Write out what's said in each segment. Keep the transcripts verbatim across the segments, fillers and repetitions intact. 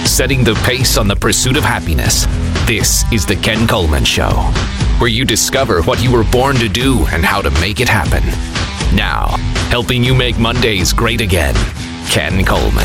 setting the pace on the pursuit of happiness. This is The Ken Coleman Show, where you discover what you were born to do and how to make it happen. Now, helping you make Mondays great again, Ken Coleman.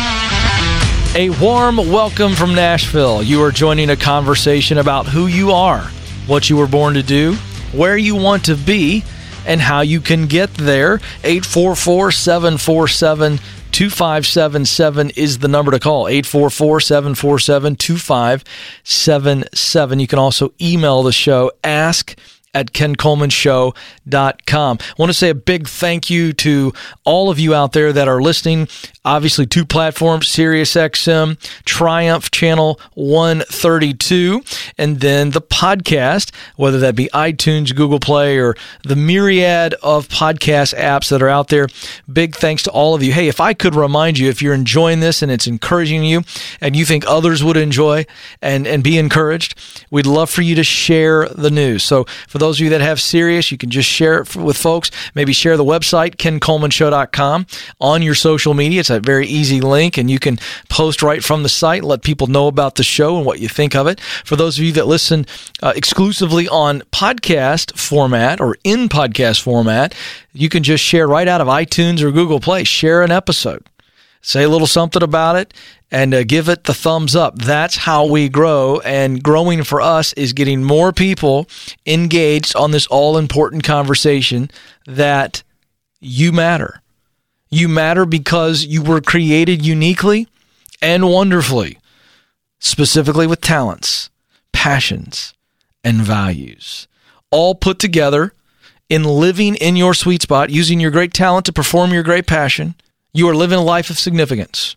A warm welcome from Nashville. You are joining a conversation about who you are, what you were born to do, where you want to be, and how you can get there. eight four four, seven four seven, two five seven seven is the number to call. eight four four, seven four seven, two five seven seven. You can also email the show, ask at ken coleman show dot com. I want to say a big thank you to all of you out there that are listening. Obviously, two platforms, SiriusXM, Triumph Channel one thirty-two, and then the podcast, whether that be iTunes, Google Play, or the myriad of podcast apps that are out there. Big thanks to all of you. Hey, if I could remind you, if you're enjoying this and it's encouraging you, and you think others would enjoy and, and be encouraged, we'd love for you to share the news. So for those of you that have Sirius, you can just share it with folks. Maybe share the website, ken coleman show dot com, on your social media. It's a very easy link, and you can post right from the site, let people know about the show and what you think of it. For those of you that listen uh, exclusively on podcast format or in podcast format, you can just share right out of iTunes or Google Play. Share an episode. Say a little something about it and uh, give it the thumbs up. That's how we grow, and growing for us is getting more people engaged on this all-important conversation that you matter. You matter because you were created uniquely and wonderfully, specifically with talents, passions, and values, all put together in living in your sweet spot, using your great talent to perform your great passion. You are living a life of significance,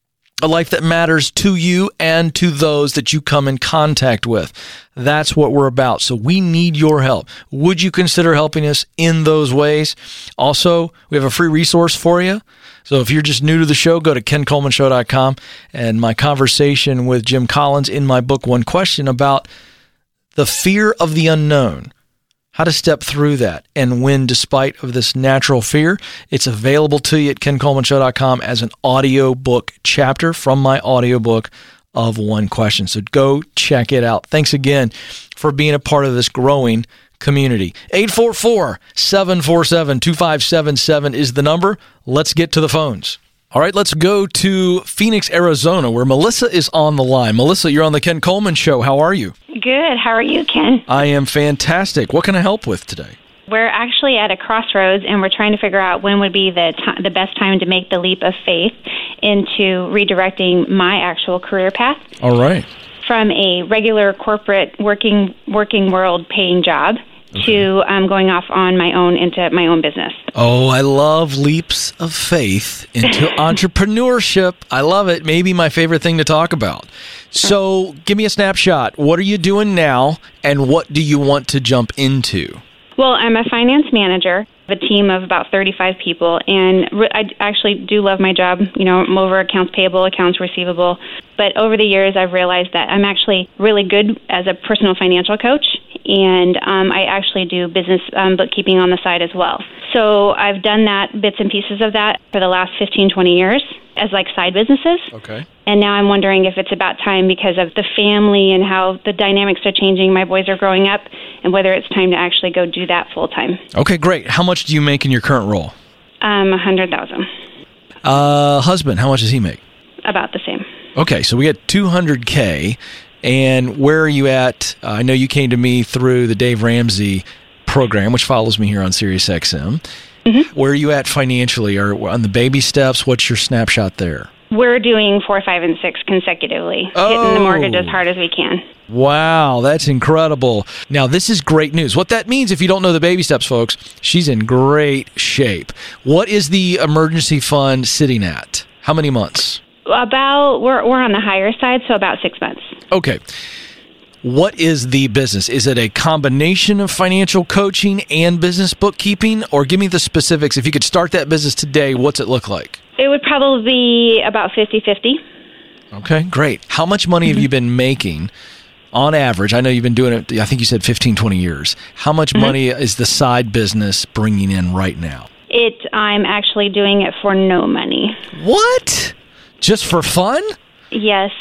a life that matters to you and to those that you come in contact with. That's what we're about. So we need your help. Would you consider helping us in those ways? Also, we have a free resource for you. So if you're just new to the show, go to ken coleman show dot com, and my conversation with Jim Collins in my book, One Question, about the fear of the unknown. How to step through that and win despite of this natural fear. It's available to you at ken coleman show dot com as an audiobook chapter from my audiobook of One Question. So go check it out. Thanks again for being a part of this growing community. eight four four, seven four seven, two five seven seven is the number. Let's get to the phones. All right, let's go to Phoenix, Arizona, where Melissa is on the line. Melissa, you're on the Ken Coleman Show. How are you? Good. How are you, Ken? I am fantastic. What can I help with today? We're actually at a crossroads, and we're trying to figure out when would be the t- the best time to make the leap of faith into redirecting my actual career path. All right. From a regular corporate working working world paying job okay. to um, going off on my own into my own business. Oh, I love leaps of faith into entrepreneurship. I love it. Maybe my favorite thing to talk about. So give me a snapshot. What are you doing now, and what do you want to jump into? Well, I'm a finance manager of a team of about thirty-five people, and re- I actually do love my job. You know, I'm over accounts payable, accounts receivable. But over the years, I've realized that I'm actually really good as a personal financial coach, and um, I actually do business um, bookkeeping on the side as well. So I've done that, bits and pieces of that, for the last fifteen, twenty years as like side businesses. Okay. And now I'm wondering if it's about time, because of the family and how the dynamics are changing. My boys are growing up, and whether it's time to actually go do that full time. Okay, great. How much do you make in your current role? Um, a hundred thousand. Uh, husband, how much does he make? About the same. Okay, so we got two hundred K. And where are you at? Uh, I know you came to me through the Dave Ramsey program, which follows me here on SiriusXM. Mm-hmm. Where are you at financially? Or on the baby steps? What's your snapshot there? We're doing four, five, and six consecutively, oh. hitting the mortgage as hard as we can. Wow, that's incredible. Now, this is great news. What that means, if you don't know the baby steps, folks, she's in great shape. What is the emergency fund sitting at? How many months? About, we're we're on the higher side, so about six months. Okay. What is the business? Is it a combination of financial coaching and business bookkeeping? Or give me the specifics. If you could start that business today, what's it look like? It would probably be about fifty-fifty. Okay, great. How much money mm-hmm. have you been making on average? I know you've been doing it, I think you said fifteen, twenty years. How much mm-hmm. money is the side business bringing in right now? It. I'm actually doing it for no money. What? Just for fun? Yes.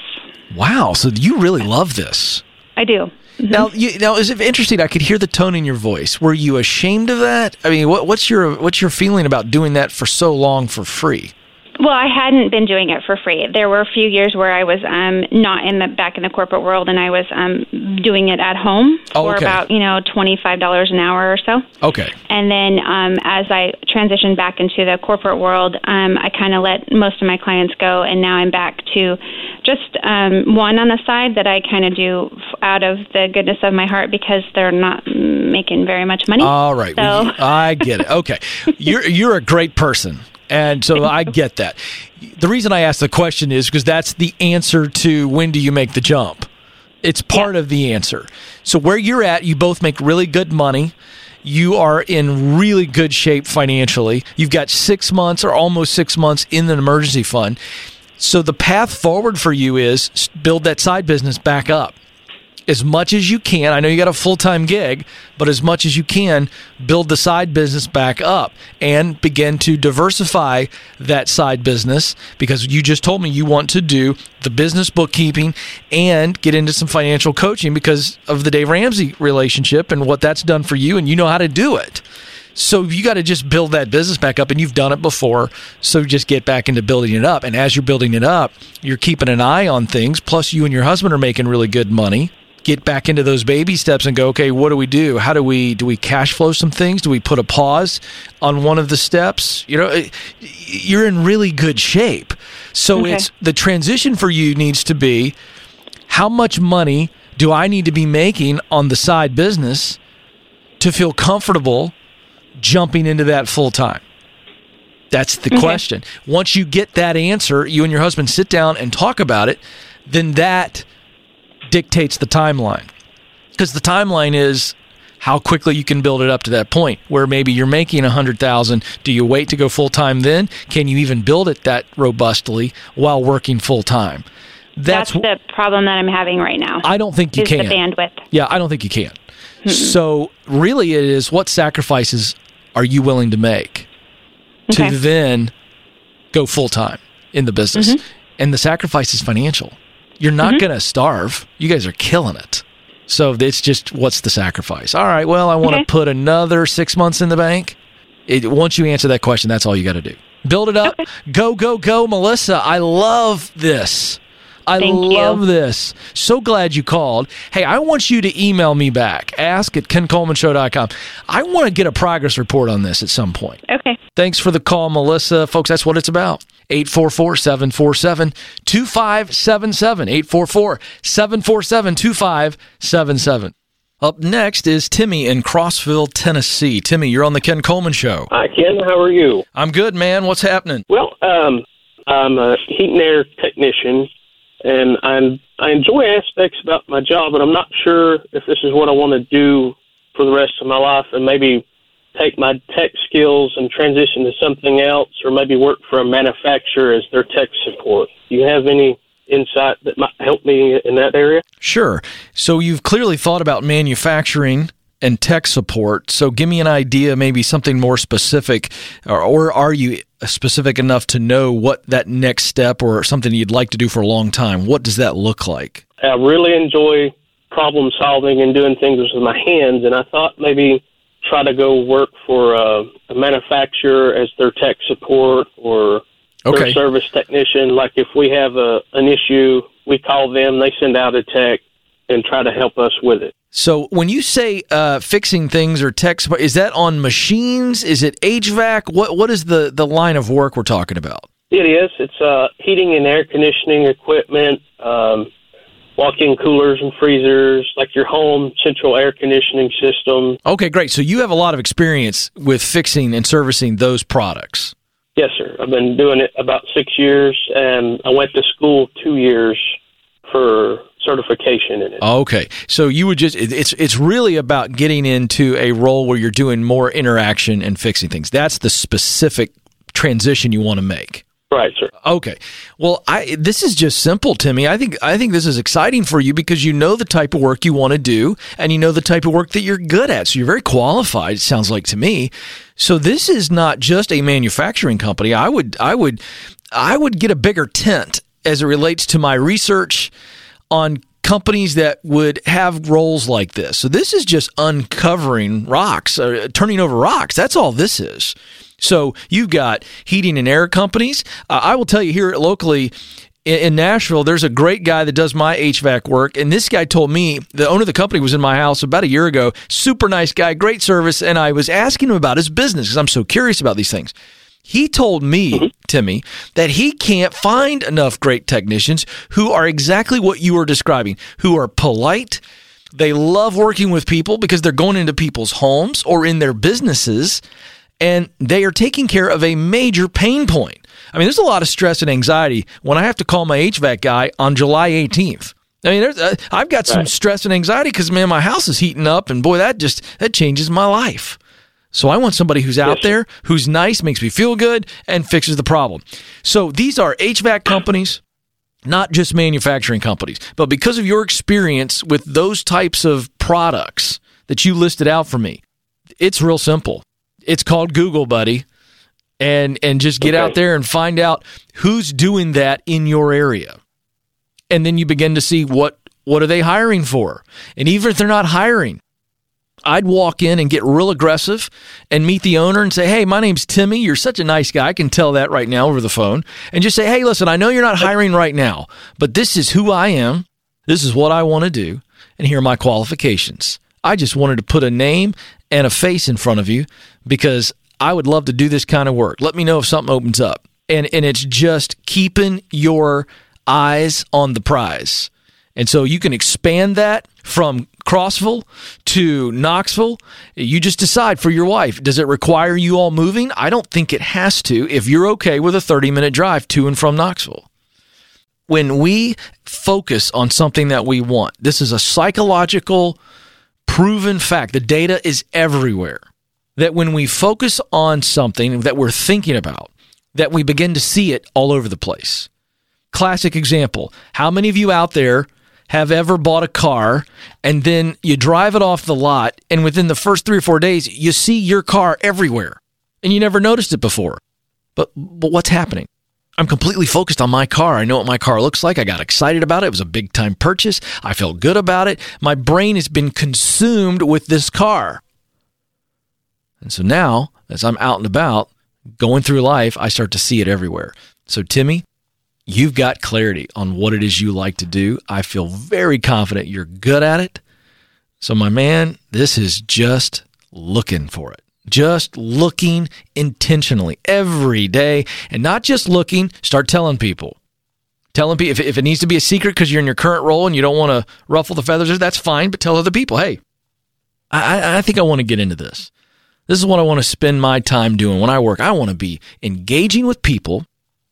Wow. So you really love this. I do. Mm-hmm. Now, you, now, is it interesting? I could hear the tone in your voice. Were you ashamed of that? I mean, what, what's your what's your feeling about doing that for so long for free? Well, I hadn't been doing it for free. There were a few years where I was um, not in the back in the corporate world, and I was um, doing it at home oh, for okay. about you know twenty five dollars an hour or so. Okay. And then um, as I transitioned back into the corporate world, um, I kind of let most of my clients go, and now I'm back to just um, one on the side that I kind of do out of the goodness of my heart because they're not making very much money. All right, so. well, I get it. Okay, you're you're a great person. And so I get that. The reason I ask the question is because that's the answer to when do you make the jump. It's part yeah. of the answer. So where you're at, you both make really good money. You are in really good shape financially. You've got six months or almost six months in an emergency fund. So the path forward for you is build that side business back up. As much as you can, I know you got a full-time gig, but as much as you can, build the side business back up and begin to diversify that side business because you just told me you want to do the business bookkeeping and get into some financial coaching because of the Dave Ramsey relationship and what that's done for you, and you know how to do it. So you got to just build that business back up, and you've done it before, so just get back into building it up. And as you're building it up, you're keeping an eye on things, plus you and your husband are making really good money. Get back into those baby steps and go, okay, what do we do? How do we do we cash flow some things? Do we put a pause on one of the steps? You know, you're in really good shape. So okay. it's the transition for you needs to be, how much money do I need to be making on the side business to feel comfortable jumping into that full time? That's the okay. question. Once you get that answer, you and your husband sit down and talk about it, then that dictates the timeline, because the timeline is how quickly you can build it up to that point where maybe you're making a hundred thousand. Do you wait to go full time then? Can you even build it that robustly while working full time? That's, That's the problem that I'm having right now. I don't think you is can. The bandwidth. Yeah, I don't think you can. Mm-mm. So really, it is what sacrifices are you willing to make okay. to then go full time in the business, mm-hmm. and the sacrifice is financial. You're not mm-hmm. going to starve. You guys are killing it. So it's just, what's the sacrifice? All right, well, I want to okay. put another six months in the bank. It, once you answer that question, that's all you got to do. Build it up. Okay. Go, go, go, Melissa. I love this. I Thank love you. this. So glad you called. Hey, I want you to email me back. Ask at ken coleman show dot com. I want to get a progress report on this at some point. Okay. Thanks for the call, Melissa. Folks, that's what it's about. eight four four, seven four seven, two five seven seven. eight four four, seven four seven, two five seven seven. Up next is Timmy in Crossville, Tennessee. Timmy, you're on the Ken Coleman Show. Hi, Ken. How are you? I'm good, man. What's happening? Well, um, I'm a heat and air technician, and I'm, I enjoy aspects about my job, but I'm not sure if this is what I want to do for the rest of my life, and maybe take my tech skills and transition to something else, or maybe work for a manufacturer as their tech support. Do you have any insight that might help me in that area? Sure. So you've clearly thought about manufacturing and tech support. So give me an idea, maybe something more specific, or, or are you specific enough to know what that next step or something you'd like to do for a long time? What does that look like? I really enjoy problem solving and doing things with my hands, and I thought maybe try to go work for a, a manufacturer as their tech support or okay. their service technician. Like if we have a an issue, we call them, they send out a tech and try to help us with it. So when you say uh, fixing things or tech support, is that on machines? Is it H V A C? What What is the, the line of work we're talking about? It is. It's uh, heating and air conditioning equipment, um, walk-in coolers and freezers, like your home central air conditioning system. Okay, great. So you have a lot of experience with fixing and servicing those products. Yes, sir. I've been doing it about six years, and I went to school two years for certification in it. Okay. So you would just, it's it's really about getting into a role where you're doing more interaction and fixing things. That's the specific transition you want to make. Right, sir. Okay. Well, I this is just simple, Timmy. I think I think this is exciting for you because you know the type of work you want to do and you know the type of work that you're good at. So you're very qualified, it sounds like to me. So this is not just a manufacturing company. I would I would I would get a bigger tent as it relates to my research on companies that would have roles like this. So this is just uncovering rocks, uh, turning over rocks. That's all this is. So you've got heating and air companies. Uh, I will tell you here locally in, in Nashville, there's a great guy that does my H V A C work. And this guy told me, the owner of the company was in my house about a year ago. Super nice guy, great service. And I was asking him about his business because I'm so curious about these things. He told me, Timmy, that he can't find enough great technicians who are exactly what you are describing, who are polite. They love working with people because they're going into people's homes or in their businesses, and they are taking care of a major pain point. I mean, there's a lot of stress and anxiety when I have to call my H V A C guy on July eighteenth. I mean, there's, uh, I've got some right. stress and anxiety because, man, my house is heating up, and boy, that just that changes my life. So I want somebody who's out yes. there, who's nice, makes me feel good, and fixes the problem. So these are H V A C companies, not just manufacturing companies. But because of your experience with those types of products that you listed out for me, it's real simple. It's called Google, buddy, and and just get okay. out there and find out who's doing that in your area. And then you begin to see what, what are they hiring for. And even if they're not hiring, I'd walk in and get real aggressive and meet the owner and say, hey, my name's Timmy. You're such a nice guy. I can tell that right now over the phone. And just say, hey, listen, I know you're not hiring right now, but this is who I am. This is what I want to do. And here are my qualifications. I just wanted to put a name and a face in front of you because I would love to do this kind of work. Let me know if something opens up. And, and it's just keeping your eyes on the prize. And so you can expand that from Crossville to Knoxville. You just decide for your wife. Does it require you all moving? I don't think it has to if you're okay with a thirty-minute drive to and from Knoxville. When we focus on something that we want, this is a psychological proven fact. The data is everywhere. That when we focus on something that we're thinking about, that we begin to see it all over the place. Classic example. How many of you out there have ever bought a car and then you drive it off the lot and within the first three or four days, you see your car everywhere and you never noticed it before? But, but what's happening? I'm completely focused on my car. I know what my car looks like. I got excited about it. It was a big time purchase. I felt good about it. My brain has been consumed with this car. And so now, as I'm out and about, going through life, I start to see it everywhere. So Timmy, you've got clarity on what it is you like to do. I feel very confident you're good at it. So my man, this is just looking for it. Just looking intentionally every day. And not just looking, start telling people. Telling people, if, if it needs to be a secret because you're in your current role and you don't want to ruffle the feathers, that's fine, but tell other people, hey, I, I think I want to get into this. This is what I want to spend my time doing when I work. I want to be engaging with people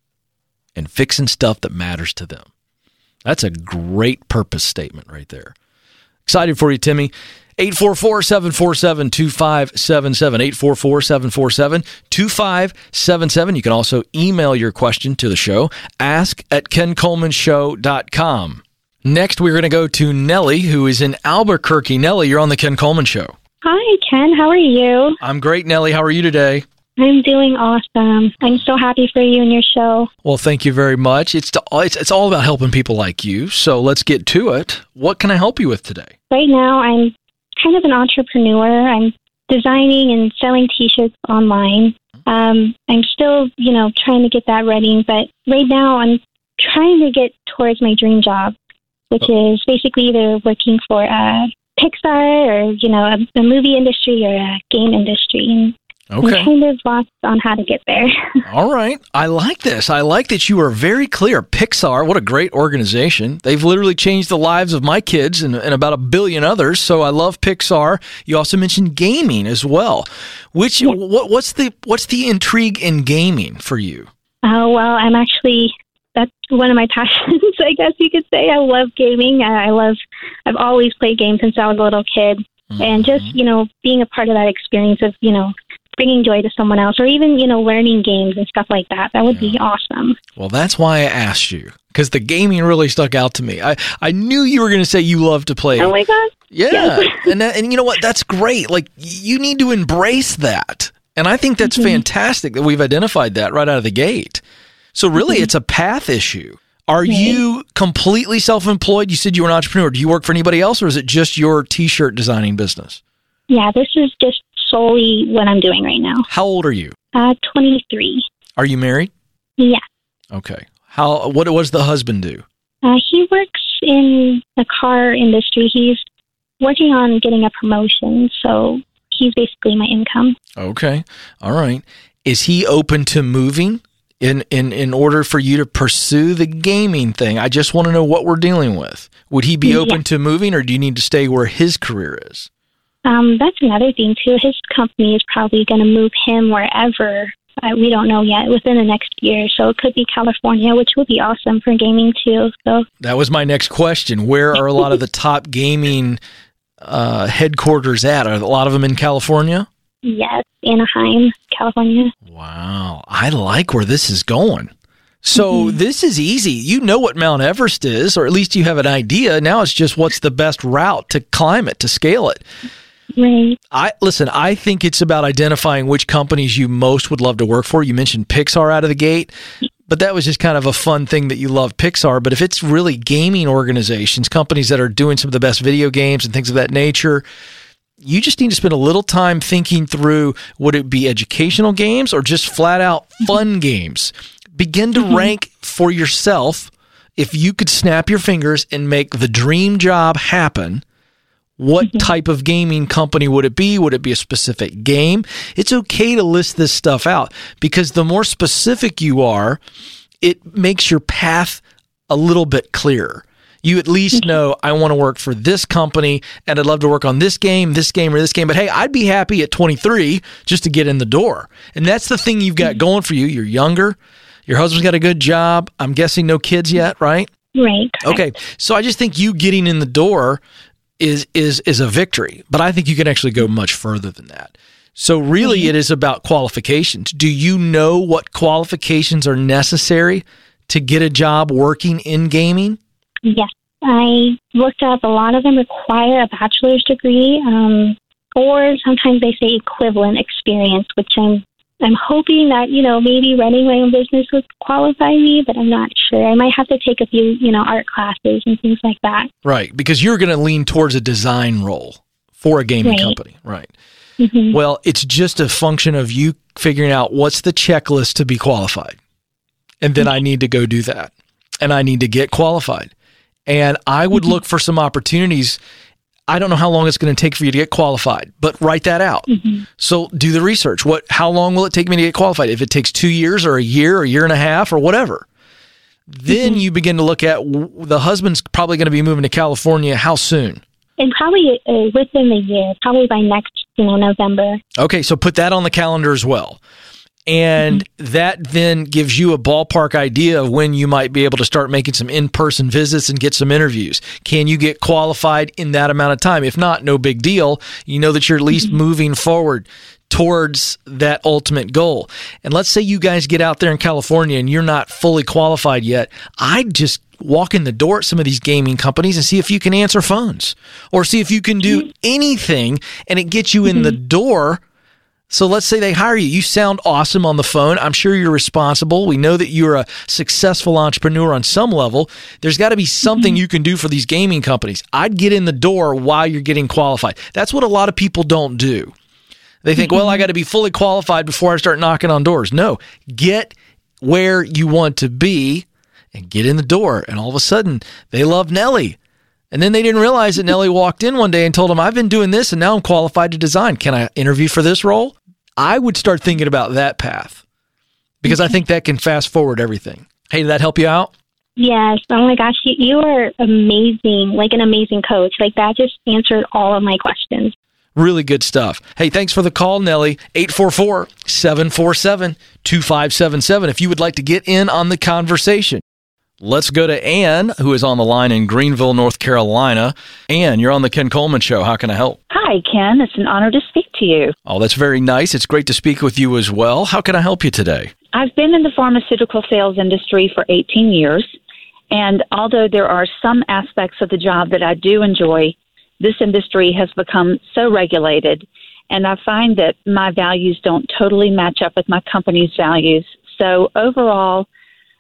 and fixing stuff that matters to them. That's a great purpose statement right there. Excited for you, Timmy. eight four four, seven four seven, two five seven seven, eight four four, seven four seven, two five seven seven. You can also email your question to the show, ask at ken coleman show dot com. Next, we're going to go to Nellie, who is in Albuquerque. Nellie, you're on the Ken Coleman Show. Hi, Ken. How are you? I'm great, Nellie. How are you today? I'm doing awesome. I'm so happy for you and your show. Well, thank you very much. It's, to, it's it's all about helping people like you, so let's get to it. What can I help you with today? Right now, I'm kind of an entrepreneur. I'm designing and selling T-shirts online. Um, I'm still, you know, trying to get that ready, but right now I'm trying to get towards my dream job, which oh. is basically either working for a Pixar or, you know, a, a movie industry or a game industry. Okay. I'm kind of lost on how to get there. All right. I like this. I like that you are very clear. Pixar, what a great organization. They've literally changed the lives of my kids and, and about a billion others. So I love Pixar. You also mentioned gaming as well. Which yeah. what, what's the what's the intrigue in gaming for you? Oh, well, I'm actually, that's one of my passions, I guess you could say. I love gaming. I, I love, I've always played games since I was a little kid. Mm-hmm. And just, you know, being a part of that experience of, you know, bringing joy to someone else or even, you know, learning games and stuff like that. That would yeah. be awesome. Well, that's why I asked you, because the gaming really stuck out to me. I, I knew you were going to say you love to play. Oh, my God. Yeah. Yes. and that, and you know what? That's great. Like, you need to embrace that. And I think that's mm-hmm. fantastic that we've identified that right out of the gate. So really, mm-hmm. it's a path issue. Are Right. you completely self-employed? You said you were an entrepreneur. Do you work for anybody else, or is it just your T-shirt designing business? Yeah, this is just solely what I'm doing right now. How old are you? Uh, twenty-three. Are you married? Yeah. Okay. How? What does the husband do? Uh, he works in the car industry. He's working on getting a promotion, so he's basically my income. Okay. All right. Is he open to moving in, in, in order for you to pursue the gaming thing? I just want to know what we're dealing with. Would he be open Yeah. to moving, or do you need to stay where his career is? Um, that's another thing, too. His company is probably going to move him wherever. Uh, we don't know yet, within the next year. So it could be California, which would be awesome for gaming, too. So That was my next question. Where are a lot of the top gaming uh, headquarters at? Are a lot of them in California? yes, Anaheim, California. Wow. I like where this is going. So this is easy. You know what Mount Everest is, or at least you have an idea. Now it's just what's the best route to climb it, to scale it. Right. I listen, I think it's about identifying which companies you most would love to work for. You mentioned Pixar out of the gate, but that was just kind of a fun thing that you love Pixar. But if it's really gaming organizations, companies that are doing some of the best video games and things of that nature, you just need to spend a little time thinking through, would it be educational games or just flat out fun games? Begin to rank for yourself. If you could snap your fingers and make the dream job happen, what type of gaming company would it be? Would it be a specific game? It's okay to list this stuff out, because the more specific you are, it makes your path a little bit clearer. You at least know, I want to work for this company, and I'd love to work on this game, this game, or this game. But hey, I'd be happy at twenty-three just to get in the door. And that's the thing you've got going for you. You're younger. Your husband's got a good job. I'm guessing no kids yet, right? Right. correct. Okay. So I just think you getting in the door is is is a victory. But I think you can actually go much further than that. So really it is about qualifications. Do you know what qualifications are necessary to get a job working in gaming? Yes. I looked up, a lot of them require a bachelor's degree, um, or sometimes they say equivalent experience, which I'm I'm hoping that, you know, maybe running my own business would qualify me, but I'm not sure. I might have to take a few, you know, art classes and things like that. Right, because you're going to lean towards a design role for a gaming Right. company. Right. Mm-hmm. Well, it's just a function of you figuring out what's the checklist to be qualified. And then I need to go do that. And I need to get qualified. And I would look for some opportunities. I don't know how long it's going to take for you to get qualified, but write that out. Mm-hmm. So do the research. What? How long will it take me to get qualified? If it takes two years or a year or a year and a half or whatever, then you begin to look at, w- the husband's probably going to be moving to California. How soon? And probably uh, within the year, probably by next, you know, November. Okay, so put that on the calendar as well. And that then gives you a ballpark idea of when you might be able to start making some in-person visits and get some interviews. Can you get qualified in that amount of time? If not, no big deal. You know that you're at least moving forward towards that ultimate goal. And let's say you guys get out there in California and you're not fully qualified yet. I'd just walk in the door at some of these gaming companies and see if you can answer phones or see if you can do anything, and it gets you in the door. So let's say they hire you. You sound awesome on the phone. I'm sure you're responsible. We know that you're a successful entrepreneur on some level. There's got to be something you can do for these gaming companies. I'd get in the door while you're getting qualified. That's what a lot of people don't do. They think, well, I got to be fully qualified before I start knocking on doors. No, get where you want to be and get in the door. And all of a sudden, they love Nellie. And then they didn't realize that Nellie walked in one day and told them, I've been doing this and now I'm qualified to design. Can I interview for this role? I would start thinking about that path because I think that can fast forward everything. Hey, did that help you out? Yes. Oh my gosh, you, you are amazing, like an amazing coach. Like that just answered all of my questions. Really good stuff. Hey, thanks for the call, Nellie. eight four four, seven four seven, two five seven seven if you would like to get in on the conversation. Let's go to Ann, who is on the line in Greenville, North Carolina. Ann, you're on the Ken Coleman Show. How can I help? Hi, Ken. It's an honor to speak to you. Oh, that's very nice. It's great to speak with you as well. How can I help you today? I've been in the pharmaceutical sales industry for eighteen years, and although there are some aspects of the job that I do enjoy, this industry has become so regulated, and I find that my values don't totally match up with my company's values. So overall,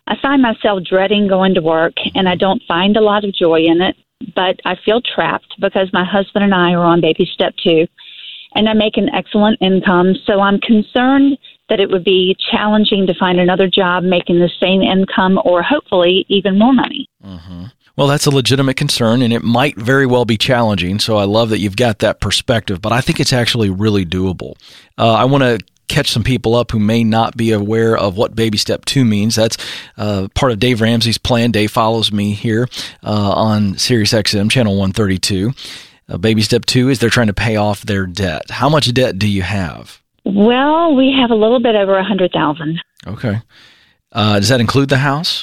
I find myself dreading going to work, and I don't find a lot of joy in it, but I feel trapped because my husband and I are on baby step two, and I make an excellent income, so I'm concerned that it would be challenging to find another job making the same income or hopefully even more money. Mm-hmm. Well, that's a legitimate concern, and it might very well be challenging, so I love that you've got that perspective, but I think it's actually really doable. Uh, I want to catch some people up who may not be aware of what Baby Step two means. That's uh, part of Dave Ramsey's plan. Dave follows me here uh, on Sirius X M, channel one thirty-two. Uh, Baby Step two is they're trying to pay off their debt. How much debt do you have? Well, we have a little bit over one hundred thousand dollars. Okay. Uh, does that include the house?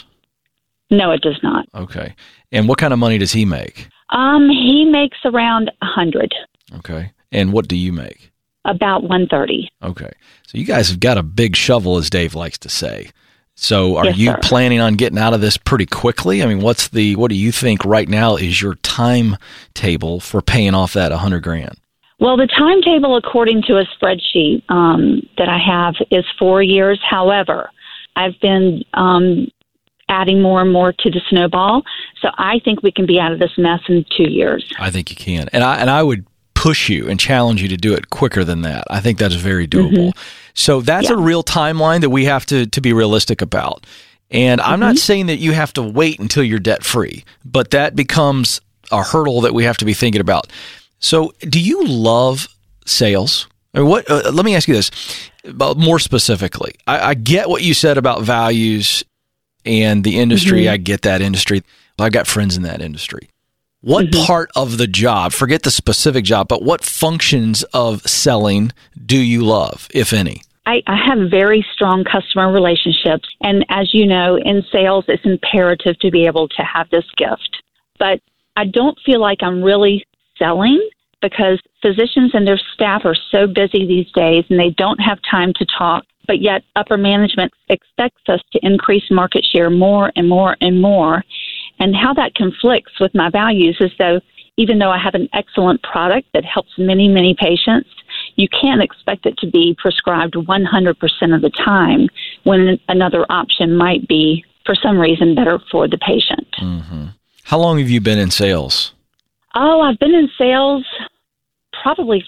No, it does not. Okay. And what kind of money does he make? Um, he makes around one hundred thousand dollars. Okay. And what do you make? About one hundred thirty thousand dollars. Okay. So you guys have got a big shovel, as Dave likes to say. So are yes, you sir. planning on getting out of this pretty quickly? I mean, what's the what do you think right now is your timetable for paying off that one hundred grand? Well, the timetable, according to a spreadsheet um, that I have, is four years. However, I've been um, adding more and more to the snowball, so I think we can be out of this mess in two years. I think you can, and I and I would push you and challenge you to do it quicker than that. I think that's very doable. Mm-hmm. So that's yeah. a real timeline that we have to to be realistic about. And I'm mm-hmm. not saying that you have to wait until you're debt free, but that becomes a hurdle that we have to be thinking about. So, do you love sales? I mean, what? Uh, let me ask you this, about more specifically. I, I get what you said about values and the industry. Mm-hmm. I get that industry. I got friends in that industry. What mm-hmm. part of the job? Forget the specific job, but what functions of selling do you love, if any? I, I have very strong customer relationships, and as you know, in sales, it's imperative to be able to have this gift. But I don't feel like I'm really selling because physicians and their staff are so busy these days and they don't have time to talk, but yet upper management expects us to increase market share more and more and more. And how that conflicts with my values is though, even though I have an excellent product that helps many, many patients, you can't expect it to be prescribed one hundred percent of the time when another option might be, for some reason, better for the patient. Mm-hmm. How long have you been in sales? Oh, I've been in sales probably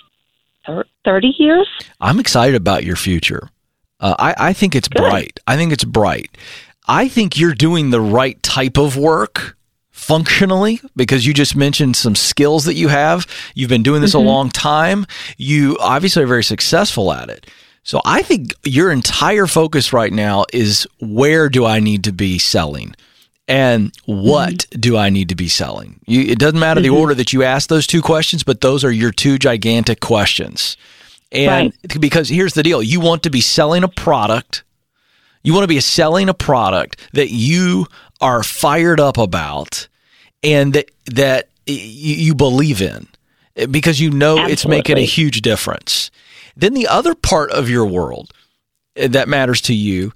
thirty years. I'm excited about your future. Uh, I, I think it's Good. bright. I think it's bright. I think you're doing the right type of work functionally because you just mentioned some skills that you have. You've been doing this mm-hmm. a long time. You obviously are very successful at it. So I think your entire focus right now is where do I need to be selling? And what mm-hmm. do I need to be selling? You, it doesn't matter mm-hmm. the order that you ask those two questions, but those are your two gigantic questions. And right. because here's the deal, you want to be selling a product. You want to be selling a product that you are fired up about and that, that you believe in because you know Absolutely. It's making a huge difference. Then the other part of your world that matters to you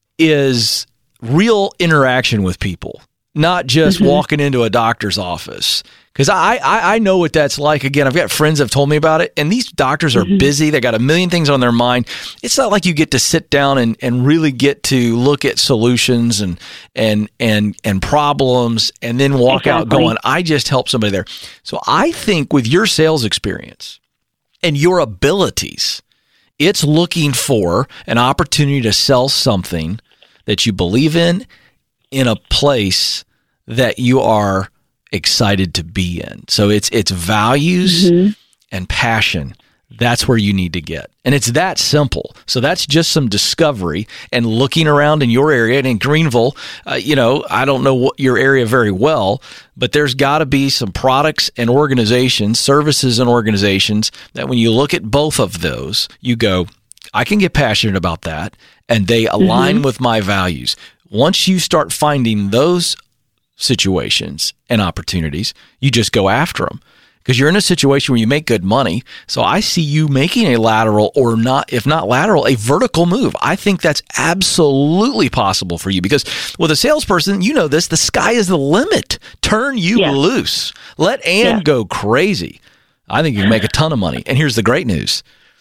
is real interaction with people, not just mm-hmm. walking into a doctor's office. Because I, I I know what that's like. Again, I've got friends that have told me about it, and these doctors are mm-hmm. busy. They got a million things on their mind. It's not like you get to sit down and, and really get to look at solutions and and and and problems and then walk exactly. out going, I just helped somebody there. So I think with your sales experience and your abilities, it's looking for an opportunity to sell something that you believe in, in a place that you are excited to be in. So it's it's values mm-hmm. and passion. That's where you need to get. And it's that simple. So that's just some discovery and looking around in your area. And in Greenville, uh, you know, I don't know what your area very well, but there's got to be some products and organizations, services and organizations that when you look at both of those, you go, I can get passionate about that. And they align mm-hmm. with my values. Once you start finding those situations and opportunities, you just go after them because you're in a situation where you make good money. So I see you making a lateral or not, if not lateral, a vertical move. I think that's absolutely possible for you because with a salesperson, you know this, the sky is the limit. Turn you yeah. loose. Let Ann yeah. go crazy. I think you can make a ton of money. And here's the great news.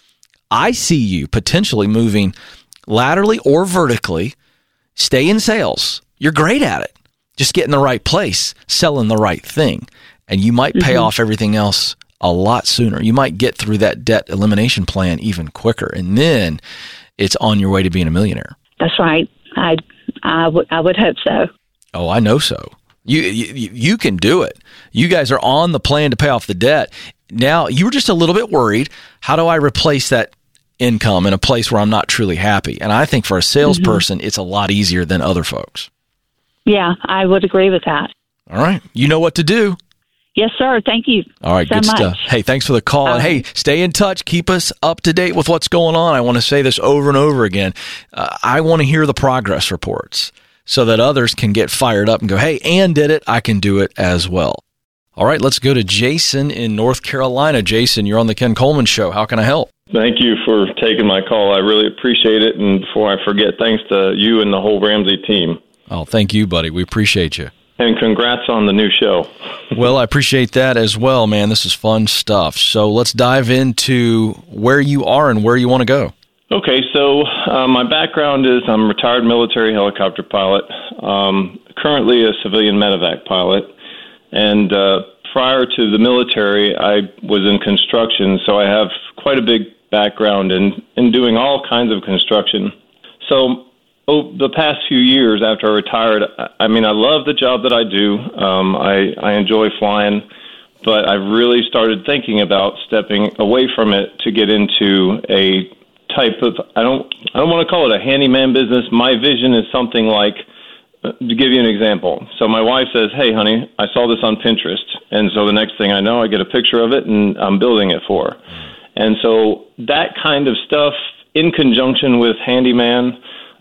I see you potentially moving laterally or vertically. Stay in sales. you're great at it. Just get in the right place, selling the right thing, and you might pay mm-hmm. off everything else a lot sooner. You might get through that debt elimination plan even quicker, and then it's on your way to being a millionaire. That's right. I I would I would hope so. Oh, I know so. You, you you can do it. You guys are on the plan to pay off the debt. Now, you were just a little bit worried. How do I replace that income in a place where I'm not truly happy? And I think for a salesperson, mm-hmm. it's a lot easier than other folks. Yeah, I would agree with that. All right. You know what to do. Yes, sir. Thank you. All right. so good much. stuff. Hey, thanks for the call. Um, and hey, stay in touch. Keep us up to date with what's going on. I want to say this over and over again. Uh, I want to hear the progress reports so that others can get fired up and go, hey, Ann did it. I can do it as well. All right. Let's go to Jason in North Carolina. Jason, you're on the Ken Coleman Show. How can I help? Thank you for taking my call. I really appreciate it. And before I forget, thanks to you and the whole Ramsey team. Oh, thank you, buddy. We appreciate you. And congrats on the new show. Well, I appreciate that as well, man. This is fun stuff. So let's dive into where you are and where you want to go. Okay, so uh, my background is I'm a retired military helicopter pilot, um, currently a civilian medevac pilot. And uh, prior to the military, I was in construction, so I have quite a big background in, in doing all kinds of construction. So Oh, the past few years after I retired, I mean, I love the job that I do. Um, I, I enjoy flying, but I've really started thinking about stepping away from it to get into a type of, I don't, I don't want to call it a handyman business. My vision is something like, uh, to give you an example. So my wife says, hey, honey, I saw this on Pinterest. And so the next thing I know, I get a picture of it and I'm building it for her. And so that kind of stuff in conjunction with handyman.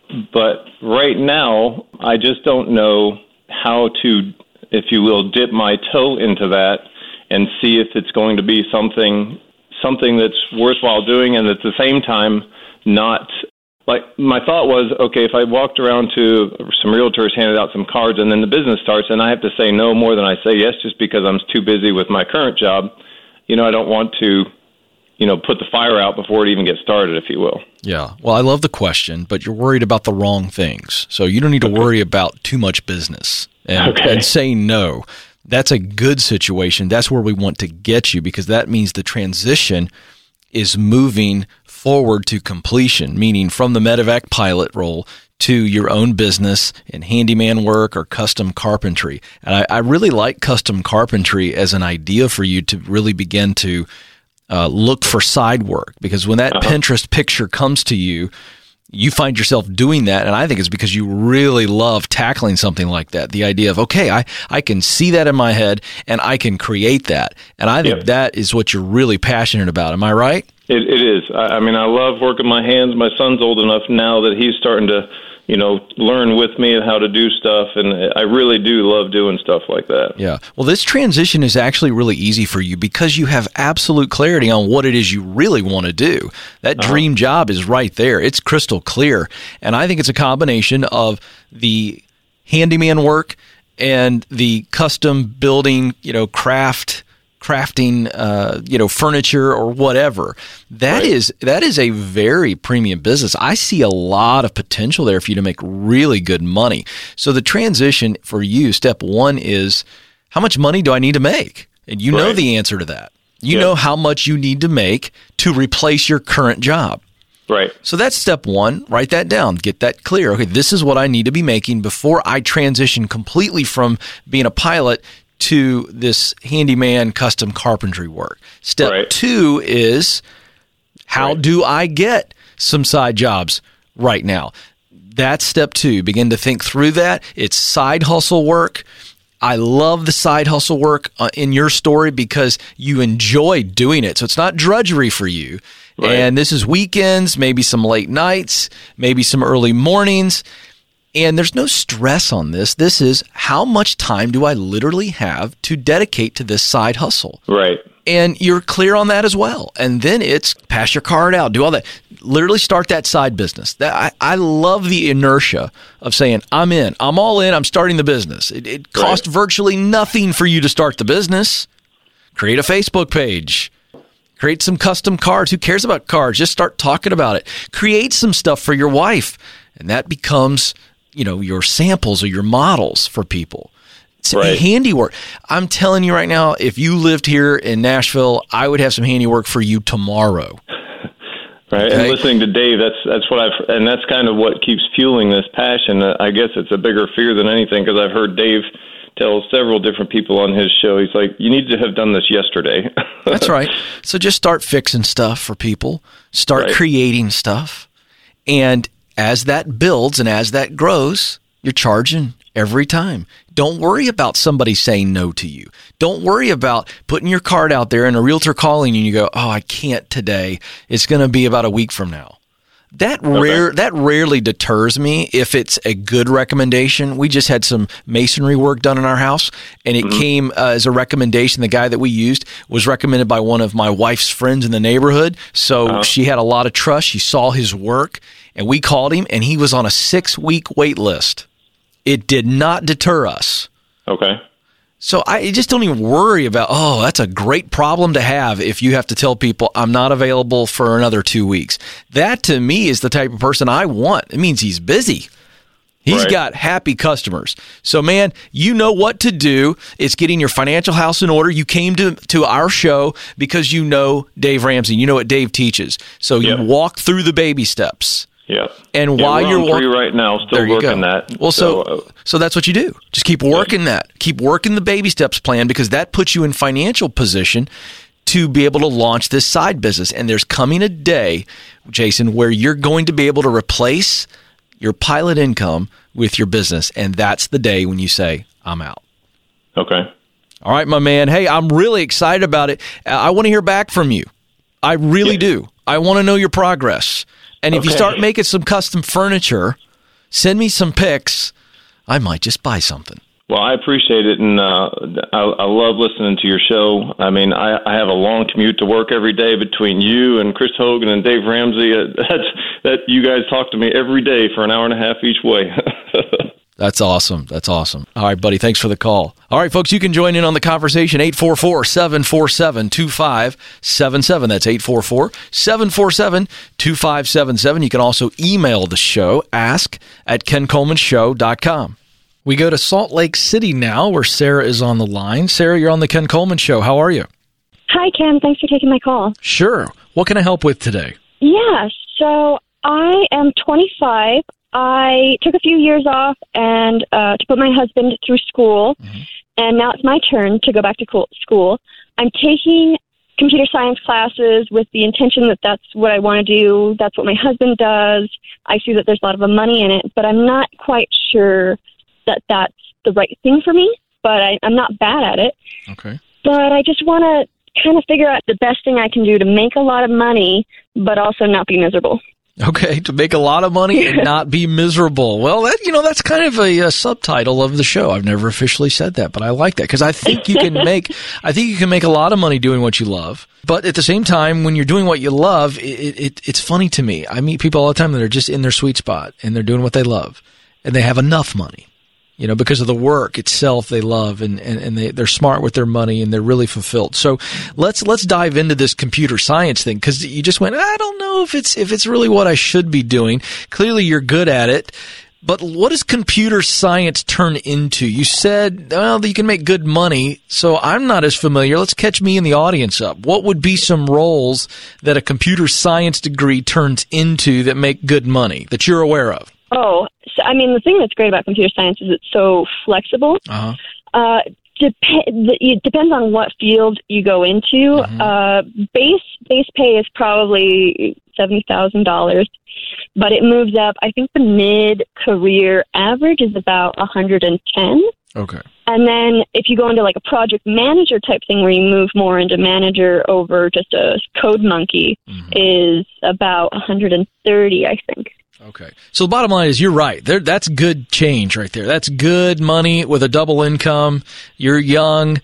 But right now, I just don't know how to, if you will, dip my toe into that and see if it's going to be something something that's worthwhile doing, and at the same time not, like, my thought was, okay, if I walked around to some realtors, handed out some cards, and then the business starts, and I have to say no more than I say yes just because I'm too busy with my current job, you know, I don't want to, you know, put the fire out before it even gets started, if you will. Yeah. Well, I love the question, but you're worried about the wrong things. So you don't need to worry about too much business and, okay. and saying no. That's a good situation. That's where we want to get you, because that means the transition is moving forward to completion, meaning from the medevac pilot role to your own business in handyman work or custom carpentry. And I, I really like custom carpentry as an idea for you to really begin to Uh, look for side work, because when that uh-huh. Pinterest picture comes to you, you find yourself doing that. And I think it's because you really love tackling something like that. The idea of, okay, I, I can see that in my head and I can create that. And I think yep. that is what you're really passionate about. Am I right? It, it is. I, I mean, I love working my hands. My son's old enough now that he's starting to, you know, learn with me how to do stuff. And I really do love doing stuff like that. Yeah. Well, this transition is actually really easy for you because you have absolute clarity on what it is you really want to do. That uh-huh. dream job is right there. It's crystal clear. And I think it's a combination of the handyman work and the custom building, you know, craft crafting, uh, you know, furniture or whatever. That right. is that is a very premium business. I see a lot of potential there for you to make really good money. So the transition for you, step one is, how much money do I need to make? And you right. know the answer to that. You yeah. know how much you need to make to replace your current job. Right. So that's step one. Write that down. Get that clear. Okay, this is what I need to be making before I transition completely from being a pilot to this handyman custom carpentry work. Step right. two is, how right. do I get some side jobs right now? That's step two. Begin to think through that. It's side hustle work. I love the side hustle work uh, in your story because you enjoy doing it. So it's not drudgery for you. Right. And this is weekends, maybe some late nights, maybe some early mornings. And there's no stress on this. This is, how much time do I literally have to dedicate to this side hustle? Right. And you're clear on that as well. And then it's pass your card out, do all that. Literally start that side business. That I, I love the inertia of saying, I'm in, I'm all in, I'm starting the business. It, it costs right. virtually nothing for you to start the business. Create a Facebook page. Create some custom cards. Who cares about cards? Just start talking about it. Create some stuff for your wife. And that becomes you know, your samples or your models for people. It's right. handiwork. I'm telling you right now, if you lived here in Nashville, I would have some handiwork for you tomorrow. Right, Okay. and listening to Dave, that's that's what I've, and that's kind of what keeps fueling this passion. Uh, I guess it's a bigger fear than anything, because I've heard Dave tell several different people on his show, he's like, you need to have done this yesterday. That's right. So just start fixing stuff for people, start Right. creating stuff, and as that builds and as that grows, you're charging every time. Don't worry about somebody saying no to you. Don't worry about putting your card out there and a realtor calling you and you go, oh, I can't today. It's going to be about a week from now. That rare Okay. that rarely deters me if it's a good recommendation. We just had some masonry work done in our house, and it mm-hmm. came uh, as a recommendation. The guy that we used was recommended by one of my wife's friends in the neighborhood, so uh-huh. she had a lot of trust. She saw his work, and we called him, and he was on a six-week wait list. It did not deter us. Okay. So I just don't even worry about, oh, that's a great problem to have if you have to tell people I'm not available for another two weeks. That, to me, is the type of person I want. It means he's busy. He's right. got happy customers. So, man, you know what to do. It's getting your financial house in order. You came to, to our show because you know Dave Ramsey. You know what Dave teaches. So you yep. walk through the baby steps. Yeah. And yeah, while we're you're on three right now, still working that. Well, so so, uh, so that's what you do. Just keep working yeah. that. Keep working the baby steps plan, because that puts you in financial position to be able to launch this side business. And there's coming a day, Jason, where you're going to be able to replace your pilot income with your business, and that's the day when you say, I'm out. Okay. All right, my man. Hey, I'm really excited about it. I want to hear back from you. I really yeah. do. I want to know your progress. And if okay. you start making some custom furniture, send me some pics. I might just buy something. Well, I appreciate it, and uh, I, I love listening to your show. I mean, I, I have a long commute to work every day between you and Chris Hogan and Dave Ramsey. Uh, that's that you guys talk to me every day for an hour and a half each way. That's awesome. That's awesome. All right, buddy. Thanks for the call. All right, folks, you can join in on the conversation. eight four four, seven four seven, two five seven seven. That's eight four four, seven four seven, two five seven seven. You can also email the show, ask at ken coleman show dot com. We go to Salt Lake City now, where Sarah is on the line. Sarah, you're on the Ken Coleman Show. How are you? Hi, Ken. Thanks for taking my call. Sure. What can I help with today? Yeah, so I am twenty-five. I took a few years off and uh, to put my husband through school, mm-hmm. and now it's my turn to go back to school. I'm taking computer science classes with the intention that that's what I want to do. That's what my husband does. I see that there's a lot of money in it, but I'm not quite sure that that's the right thing for me, but I, I'm not bad at it. Okay. But I just want to kind of figure out the best thing I can do to make a lot of money, but also not be miserable. Okay, to make a lot of money and not be miserable. Well, that you know, that's kind of a, a subtitle of the show. I've never officially said that, but I like that because I think you can make, I think you can make a lot of money doing what you love. But at the same time, when you're doing what you love, it, it it's funny to me. I meet people all the time that are just in their sweet spot and they're doing what they love, and they have enough money. You know, because of the work itself they love, and, and, and they, they're smart with their money, and they're really fulfilled. So let's let's dive into this computer science thing, because you just went, I don't know if it's if it's really what I should be doing. Clearly you're good at it, but what does computer science turn into? You said, well, you can make good money, so I'm not as familiar. Let's catch me and the audience up. What would be some roles that a computer science degree turns into that make good money that you're aware of? Oh, so, I mean, the thing that's great about computer science is it's so flexible. Uh-huh. Uh, dep- it depends on what field you go into. Mm-hmm. Uh, base base pay is probably seventy thousand dollars, but it moves up. I think the mid-career average is about one hundred ten. Okay. And then if you go into like a project manager type thing where you move more into manager over just a code monkey, mm-hmm. is about one hundred thirty, I think. Okay. So the bottom line is you're right. There, that's good change right there. That's good money with a double income. You're young.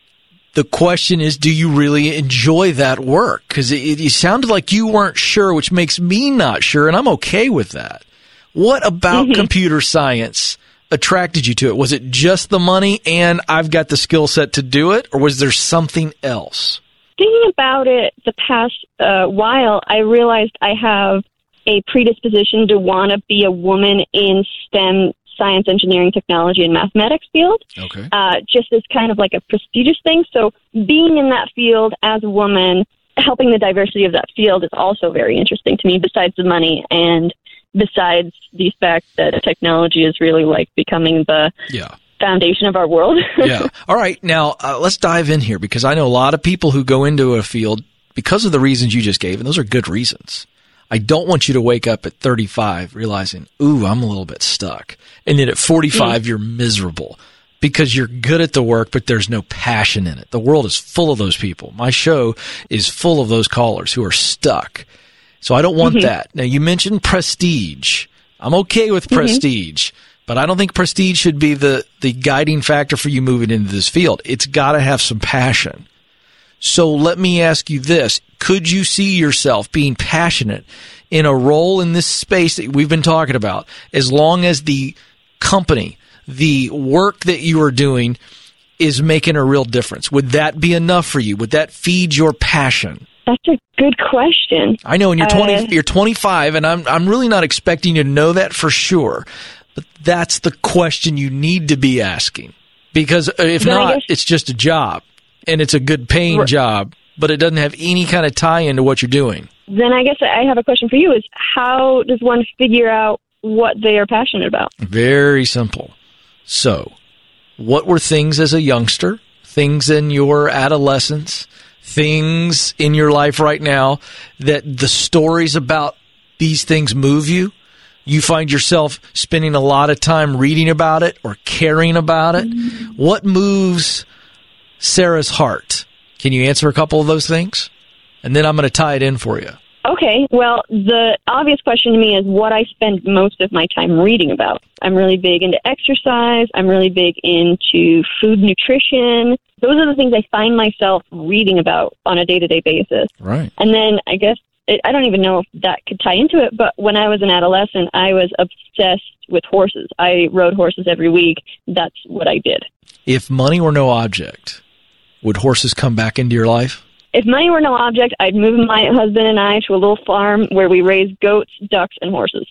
The question is, do you really enjoy that work? Because it, it, it sounded like you weren't sure, which makes me not sure, and I'm okay with that. What about mm-hmm. computer science attracted you to it? Was it just the money and I've got the skill set to do it, or was there something else? Thinking about it the past uh, while, I realized I have a predisposition to want to be a woman in STEM science, engineering, technology, and mathematics field, okay. uh, just as kind of like a prestigious thing. So being in that field as a woman, helping the diversity of that field is also very interesting to me, besides the money and besides the fact that technology is really like becoming the yeah. foundation of our world. yeah. All right. Now, uh, let's dive in here, because I know a lot of people who go into a field because of the reasons you just gave, and those are good reasons. I don't want you to wake up at thirty-five realizing, ooh, I'm a little bit stuck. And then at forty-five, mm. you're miserable because you're good at the work, but there's no passion in it. The world is full of those people. My show is full of those callers who are stuck. So I don't want mm-hmm. that. Now, you mentioned prestige. I'm okay with mm-hmm. prestige, but I don't think prestige should be the, the guiding factor for you moving into this field. It's got to have some passion. So let me ask you this. Could you see yourself being passionate in a role in this space that we've been talking about, as long as the company, the work that you are doing is making a real difference? Would that be enough for you? Would that feed your passion? That's a good question. I know, and you're twenty, uh, you're twenty-five, and I'm I'm really not expecting you to know that for sure. But that's the question you need to be asking, because if not, guess, it's just a job, and it's a good paying right. job, but it doesn't have any kind of tie into what you're doing. Then I guess I have a question for you: is how does one figure out what they are passionate about? Very simple. So, what were things as a youngster, things in your adolescence, things in your life right now that the stories about these things move you? You find yourself spending a lot of time reading about it or caring about it. Mm-hmm. What moves Sarah's heart? Can you answer a couple of those things? And then I'm going to tie it in for you. Okay. Well, the obvious question to me is what I spend most of my time reading about. I'm really big into exercise. I'm really big into food nutrition. Those are the things I find myself reading about on a day-to-day basis. Right. And then I guess, it, I don't even know if that could tie into it, but when I was an adolescent, I was obsessed with horses. I rode horses every week. That's what I did. If money were no object, would horses come back into your life? If money were no object, I'd move my husband and I to a little farm where we raise goats, ducks, and horses.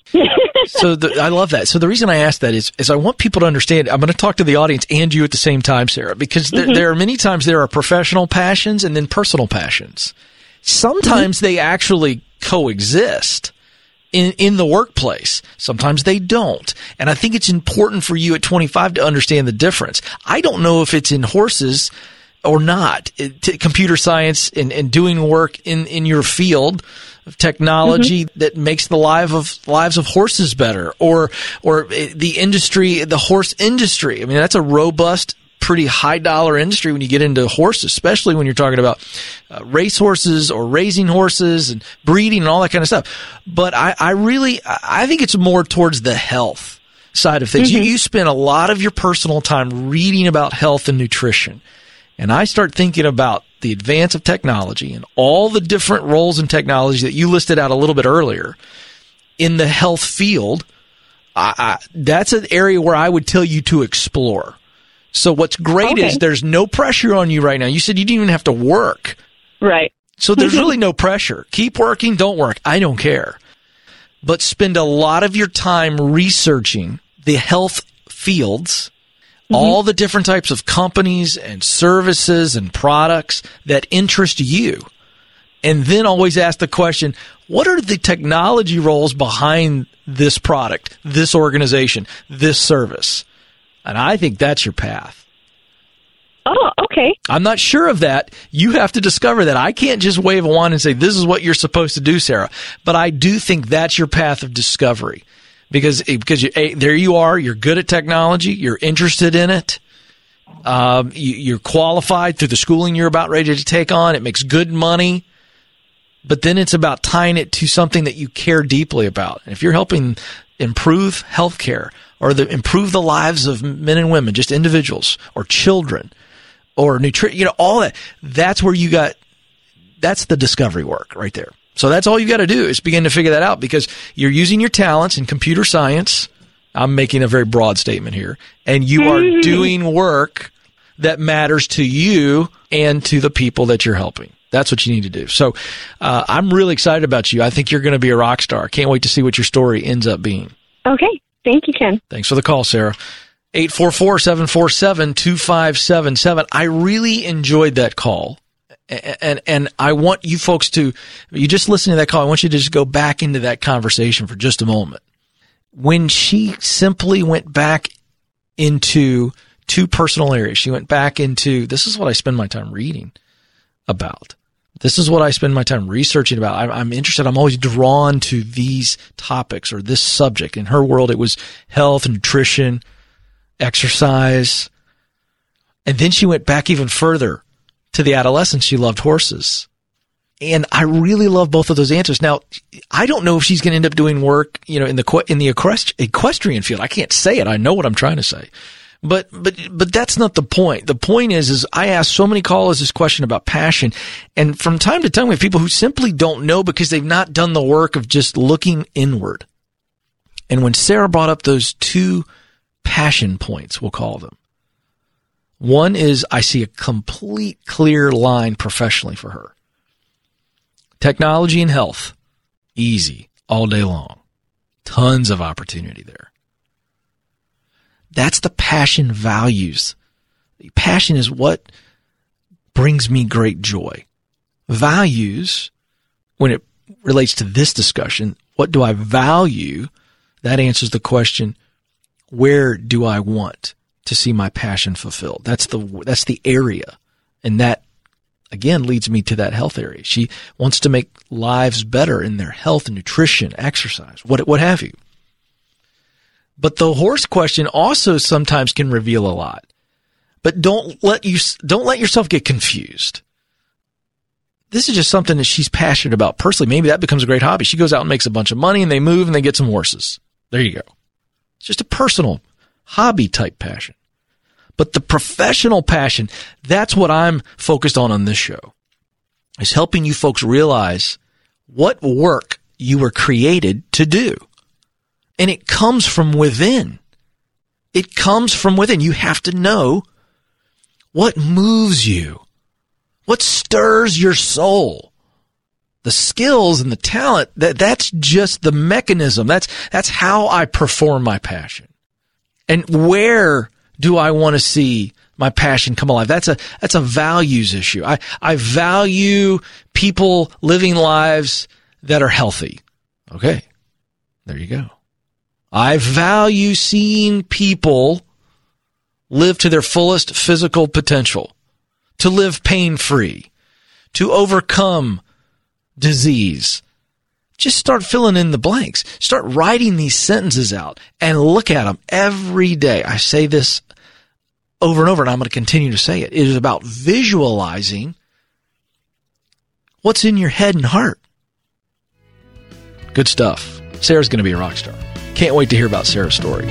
So the, I love that. So the reason I ask that is, is I want people to understand. I'm going to talk to the audience and you at the same time, Sarah, because there, mm-hmm. there are many times there are professional passions and then personal passions. Sometimes mm-hmm. they actually coexist in, in the workplace. Sometimes they don't. And I think it's important for you at twenty-five to understand the difference. I don't know if it's in horses or not. It, computer science and, and doing work in, in your field of technology mm-hmm. that makes the life of lives of horses better, or or the industry, the horse industry. I mean, that's a robust, pretty high dollar industry when you get into horses, especially when you're talking about uh, race horses or raising horses and breeding and all that kind of stuff. But I, I really, I think it's more towards the health side of things. Mm-hmm. You, you spend a lot of your personal time reading about health and nutrition. And I start thinking about the advance of technology and all the different roles in technology that you listed out a little bit earlier in the health field. I, I, that's an area where I would tell you to explore. So what's great okay. is there's no pressure on you right now. You said you didn't even have to work. Right. So there's really no pressure. Keep working, don't work. I don't care. But spend a lot of your time researching the health fields, mm-hmm. all the different types of companies and services and products that interest you. And then always ask the question, what are the technology roles behind this product, this organization, this service? And I think that's your path. Oh, okay. I'm not sure of that. You have to discover that. I can't just wave a wand and say, this is what you're supposed to do, Sarah. But I do think that's your path of discovery. Because because you, there you are, you're good at technology, you're interested in it, um, you, you're qualified through the schooling you're about ready to take on, it makes good money, but then it's about tying it to something that you care deeply about. And if you're helping improve healthcare or the, improve the lives of men and women, just individuals or children or nutrition, you know, all that, that's where you got, that's the discovery work right there. So that's all you got to do is begin to figure that out, because you're using your talents in computer science. I'm making a very broad statement here. And you are doing work that matters to you and to the people that you're helping. That's what you need to do. So uh, I'm really excited about you. I think you're going to be a rock star. Can't wait to see what your story ends up being. Okay. Thank you, Ken. Thanks for the call, Sarah. eight four four, seven four seven, two five seven seven. I really enjoyed that call. And and I want you folks to, you just listen to that call, I want you to just go back into that conversation for just a moment. When she simply went back into two personal areas, she went back into, this is what I spend my time reading about. This is what I spend my time researching about. I'm, I'm interested. I'm always drawn to these topics or this subject. In her world, it was health, nutrition, exercise. And then she went back even further to the adolescence. She loved horses. And I really love both of those answers. Now, I don't know if she's going to end up doing work, you know, in the, in the equestrian field. I can't say it. I know what I'm trying to say. But, but, but that's not the point. The point is, is I ask so many callers this question about passion. And from time to time, we have people who simply don't know because they've not done the work of just looking inward. And when Sarah brought up those two passion points, we'll call them. One is I see a complete clear line professionally for her. Technology and health, easy, all day long. Tons of opportunity there. That's the passion values. Passion is what brings me great joy. Values, when it relates to this discussion, what do I value? That answers the question, where do I want to see my passion fulfilled? That's the, that's the area. And that, again, leads me to that health area. She wants to make lives better in their health and nutrition, exercise, what, what have you. But the horse question also sometimes can reveal a lot. But don't let you, don't let yourself get confused. This is just something that she's passionate about personally. Maybe that becomes a great hobby. She goes out and makes a bunch of money and they move and they get some horses. There you go. It's just a personal hobby type passion. But the professional passion, that's what I'm focused on on this show, is helping you folks realize what work you were created to do. And it comes from within. It comes from within. You have to know what moves you, what stirs your soul. The skills and the talent, that, that's just the mechanism. That's, that's how I perform my passion. And where do I want to see my passion come alive? That's a, that's a values issue. I, I value people living lives that are healthy. Okay. There you go. I value seeing people live to their fullest physical potential, to live pain-free, to overcome disease. Just start filling in the blanks. Start writing these sentences out and look at them every day. I say this over and over, and I'm going to continue to say it. It is about visualizing what's in your head and heart. Good stuff. Sarah's going to be a rock star. Can't wait to hear about Sarah's story.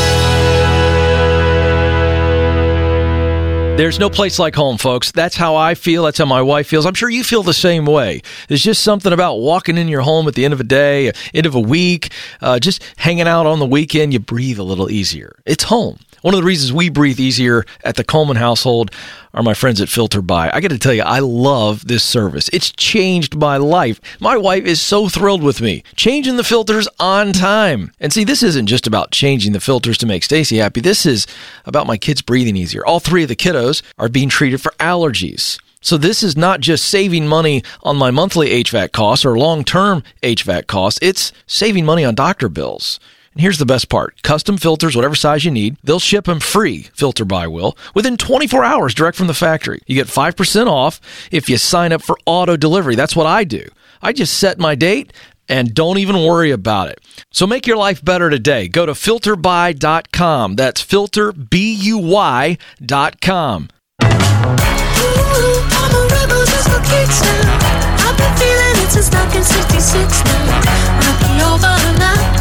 There's no place like home, folks. That's how I feel. That's how my wife feels. I'm sure you feel the same way. There's just something about walking in your home at the end of a day, end of a week, uh, just hanging out on the weekend. You breathe a little easier. It's home. One of the reasons we breathe easier at the Coleman household are my friends at Filter By. I got to tell you, I love this service. It's changed my life. My wife is so thrilled with me, changing the filters on time. And see, this isn't just about changing the filters to make Stacy happy. This is about my kids breathing easier. All three of the kiddos are being treated for allergies. So this is not just saving money on my monthly H V A C costs or long-term H V A C costs. It's saving money on doctor bills. And here's the best part. Custom filters, whatever size you need, they'll ship them free, Filter By will, within twenty-four hours direct from the factory. You get five percent off if you sign up for auto delivery. That's what I do. I just set my date and don't even worry about it. So make your life better today. Go to filter by dot com. That's filter buy dot com. Ooh, I'm a rebel just for kicks now. I've been feeling it since nineteen sixty-six now. Might be over now.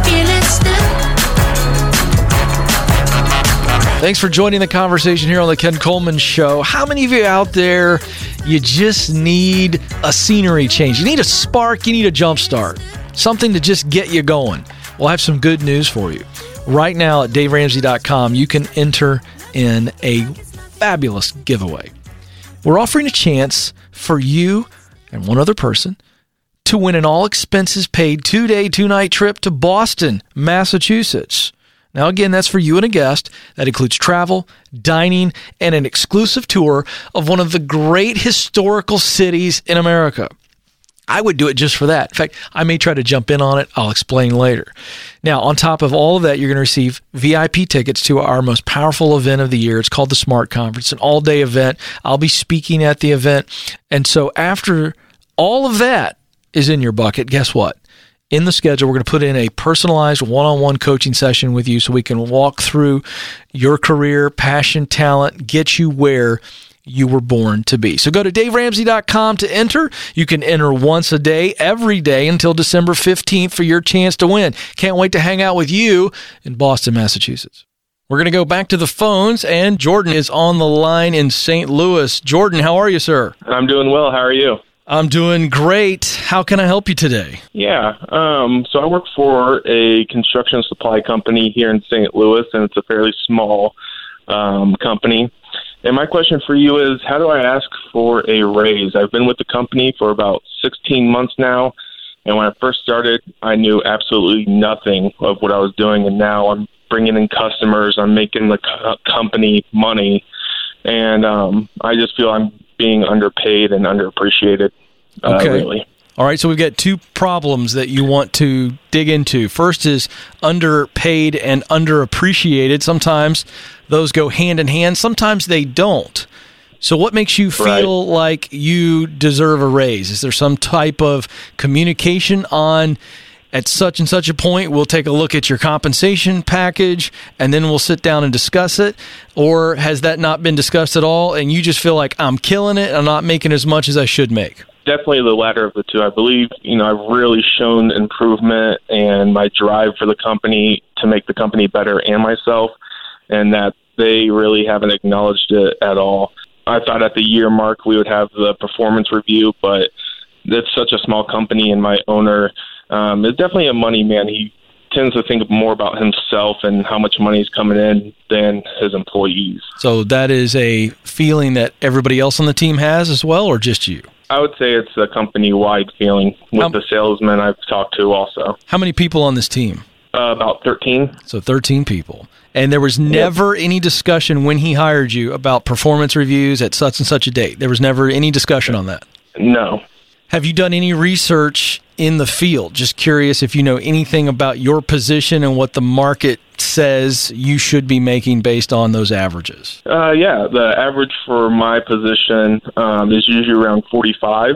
Thanks for joining the conversation here on the Ken Coleman Show. How many of you out there, you just need a scenery change? You need a spark, you need a jump start, something to just get you going. We'll have some good news for you. Right now at dave ramsey dot com, you can enter in a fabulous giveaway. We're offering a chance for you and one other person to win an all-expenses-paid two-day, two-night trip to Boston, Massachusetts. Now, again, that's for you and a guest. That includes travel, dining, and an exclusive tour of one of the great historical cities in America. I would do it just for that. In fact, I may try to jump in on it. I'll explain later. Now, on top of all of that, you're going to receive V I P tickets to our most powerful event of the year. It's called the SMART Conference, an all-day event. I'll be speaking at the event. And so after all of that is in your bucket, guess what? In the schedule, we're going to put in a personalized one-on-one coaching session with you so we can walk through your career, passion, talent, get you where you were born to be. So go to dave ramsey dot com to enter. You can enter once a day, every day until December fifteenth for your chance to win. Can't wait to hang out with you in Boston, Massachusetts. We're going to go back to the phones, and Jordan is on the line in Saint Louis. Jordan, how are you, sir? I'm doing well. How are you? I'm doing great. How can I help you today? Yeah, um, so I work for a construction supply company here in Saint Louis, and it's a fairly small um, company. And my question for you is, how do I ask for a raise? I've been with the company for about sixteen months now, and when I first started, I knew absolutely nothing of what I was doing, and now I'm bringing in customers, I'm making the co- company money, and um, I just feel I'm being underpaid and underappreciated, uh, okay. really. All right, so we've got two problems that you want to dig into. First is underpaid and underappreciated. Sometimes those go hand in hand. Sometimes they don't. So what makes you feel right. like you deserve a raise? Is there some type of communication on, at such and such a point, we'll take a look at your compensation package and then we'll sit down and discuss it? Or has that not been discussed at all and you just feel like I'm killing it, I'm not making as much as I should make? Definitely the latter of the two. I believe, you know, I've really shown improvement and my drive for the company to make the company better and myself, and that they really haven't acknowledged it at all. I thought at the year mark we would have the performance review, but it's such a small company, and my owner um, is definitely a money man. He tends to think more about himself and how much money is coming in than his employees. So that is a feeling that everybody else on the team has as well, or just you? I would say it's a company-wide feeling with how, the salesmen I've talked to also. How many people on this team? Uh, about thirteen. So thirteen people. And there was never yep. any discussion when he hired you about performance reviews at such and such a date? There was never any discussion on that? No. Have you done any research in the field? Just curious if you know anything about your position and what the market says you should be making based on those averages. Uh, yeah, the average for my position um, is usually around forty-five,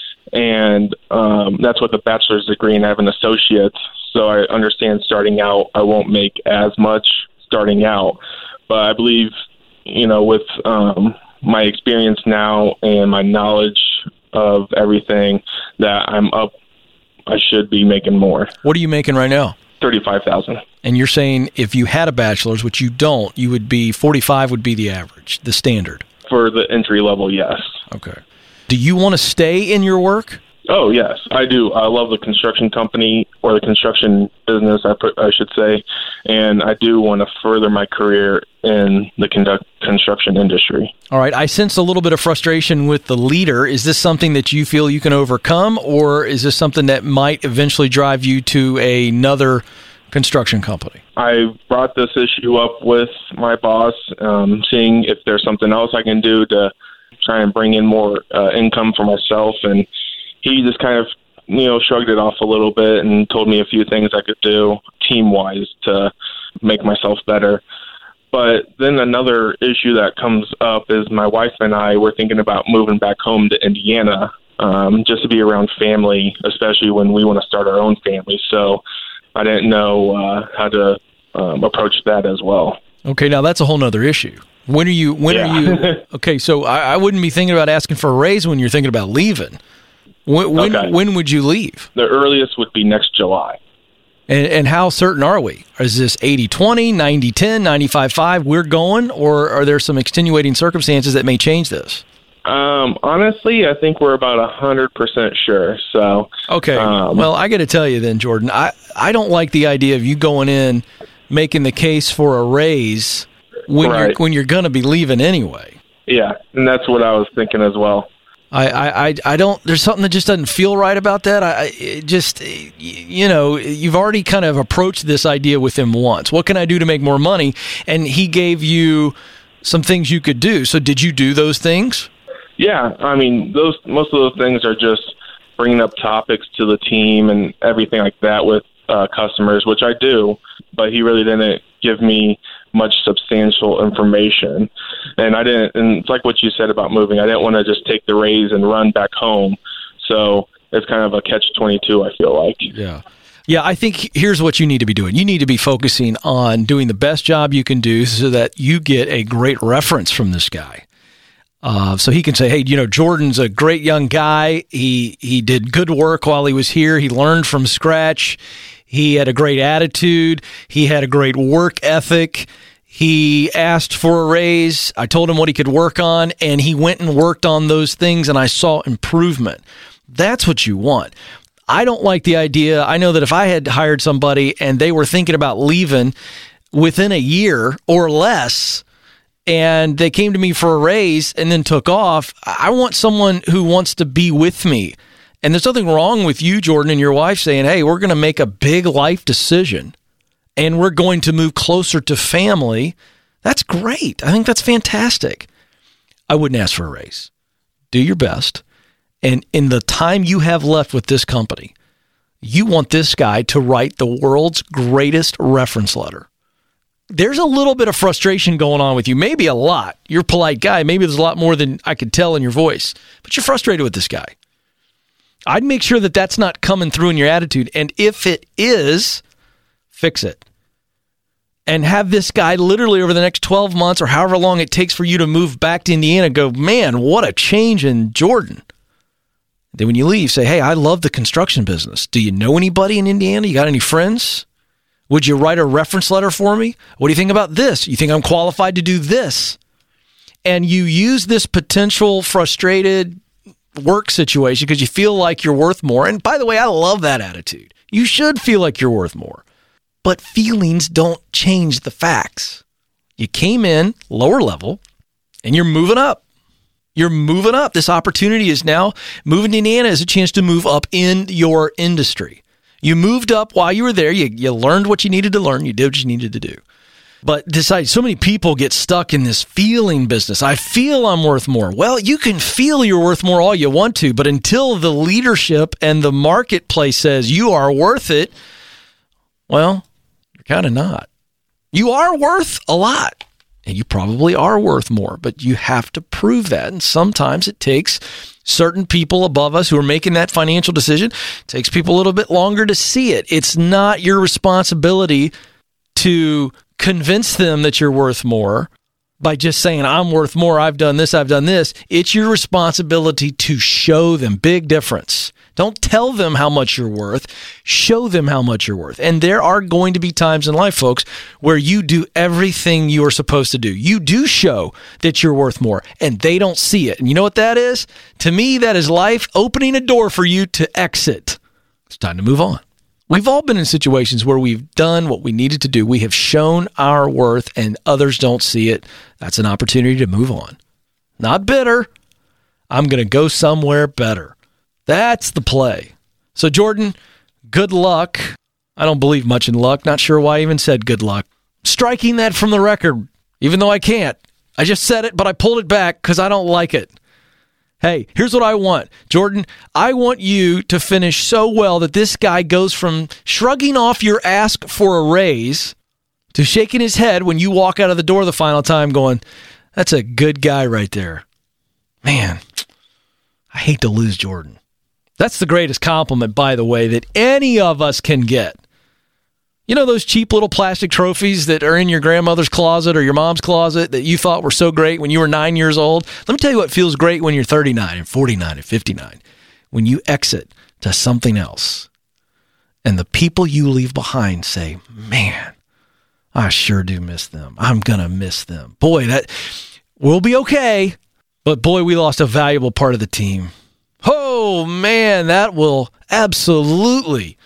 and um, that's with a bachelor's degree, and I have an associate's, so I understand starting out I won't make as much starting out, but I believe, you know, with um, my experience now and my knowledge of everything, that I'm up, I should be making more. What are you making right now? thirty-five thousand dollars. And you're saying if you had a bachelor's, which you don't, you would be forty-five would be the average, the standard. For the entry level, yes. Okay. Do you want to stay in your work? Oh, yes, I do. I love the construction company, or the construction business, I put, I should say, and I do want to further my career in the conduct, construction industry. All right. I sense a little bit of frustration with the leader. Is this something that you feel you can overcome, or is this something that might eventually drive you to another construction company? I brought this issue up with my boss, um, seeing if there's something else I can do to try and bring in more uh, income for myself, and he just kind of, you know, shrugged it off a little bit and told me a few things I could do team-wise to make myself better. But then another issue that comes up is my wife and I were thinking about moving back home to Indiana, um, just to be around family, especially when we want to start our own family. So I didn't know uh, how to um, approach that as well. Okay, now that's a whole nother issue. When are you, when yeah. are you, okay, so I, I wouldn't be thinking about asking for a raise when you're thinking about leaving. When when, okay. when would you leave? The earliest would be next July. And, and how certain are we? Is this eighty twenty, ninety ten, ninety-five five, we're going, or are there some extenuating circumstances that may change this? Um, honestly, I think we're about one hundred percent sure. So Okay, um, well, I got to tell you then, Jordan, I, I don't like the idea of you going in, making the case for a raise when right. you're when you're going to be leaving anyway. Yeah, and that's what I was thinking as well. I, I, I, I don't, there's something that just doesn't feel right about that. I, it just, you know, you've already kind of approached this idea with him once. What can I do to make more money? And he gave you some things you could do. So did you do those things? Yeah. I mean, those, most of those things are just bringing up topics to the team and everything like that with uh, customers, which I do, but he really didn't give me much substantial information. And I didn't, and it's like what you said about moving. I didn't want to just take the raise and run back home. So it's kind of a catch twenty-two, I feel like. Yeah. Yeah, I think here's what you need to be doing. You need to be focusing on doing the best job you can do so that you get a great reference from this guy. Uh, so he can say, hey, you know, Jordan's a great young guy. He he did good work while he was here. He learned from scratch. He had a great attitude. He had a great work ethic. He asked for a raise. I told him what he could work on, and he went and worked on those things, and I saw improvement. That's what you want. I don't like the idea. I know that if I had hired somebody and they were thinking about leaving within a year or less, and they came to me for a raise and then took off, I want someone who wants to be with me. And there's nothing wrong with you, Jordan, and your wife saying, hey, we're going to make a big life decision and we're going to move closer to family. That's great. I think that's fantastic. I wouldn't ask for a raise. Do your best. And in the time you have left with this company, you want this guy to write the world's greatest reference letter. There's a little bit of frustration going on with you, maybe a lot. You're a polite guy. Maybe there's a lot more than I could tell in your voice, but you're frustrated with this guy. I'd make sure that that's not coming through in your attitude. And if it is, fix it. And have this guy literally over the next twelve months or however long it takes for you to move back to Indiana go, man, what a change in Jordan. Then when you leave, say, hey, I love the construction business. Do you know anybody in Indiana? You got any friends? Would you write a reference letter for me? What do you think about this? You think I'm qualified to do this? And you use this potential frustrated work situation because you feel like you're worth more. And by the way, I love that attitude. You should feel like you're worth more. But feelings don't change the facts. You came in lower level and you're moving up. You're moving up. This opportunity is now moving to Indiana is a chance to move up in your industry. You moved up while you were there. You, you learned what you needed to learn. You did what you needed to do. But decide, so many people get stuck in this feeling business. I feel I'm worth more. Well, you can feel you're worth more all you want to, but until the leadership and the marketplace says you are worth it, well, you're kind of not. You are worth a lot, and you probably are worth more, but you have to prove that. And sometimes it takes certain people above us who are making that financial decision, it takes people a little bit longer to see it. It's not your responsibility to convince them that you're worth more by just saying, I'm worth more, I've done this, I've done this. It's your responsibility to show them. Big difference. Don't tell them how much you're worth. Show them how much you're worth. And there are going to be times in life, folks, where you do everything you are supposed to do. You do show that you're worth more, and they don't see it. And you know what that is? To me, that is life opening a door for you to exit. It's time to move on. We've all been in situations where we've done what we needed to do. We have shown our worth and others don't see it. That's an opportunity to move on. Not bitter. I'm going to go somewhere better. That's the play. So, Jordan, good luck. I don't believe much in luck. Not sure why I even said good luck. Striking that from the record, even though I can't. I just said it, but I pulled it back because I don't like it. Hey, here's what I want. Jordan, I want you to finish so well that this guy goes from shrugging off your ask for a raise to shaking his head when you walk out of the door the final time going, that's a good guy right there. Man, I hate to lose Jordan. That's the greatest compliment, by the way, that any of us can get. You know those cheap little plastic trophies that are in your grandmother's closet or your mom's closet that you thought were so great when you were nine years old? Let me tell you what feels great when you're thirty-nine and forty-nine and fifty-nine. When you exit to something else and the people you leave behind say, man, I sure do miss them. I'm going to miss them. Boy, that we'll be okay, but boy, we lost a valuable part of the team. Oh, man, that will absolutely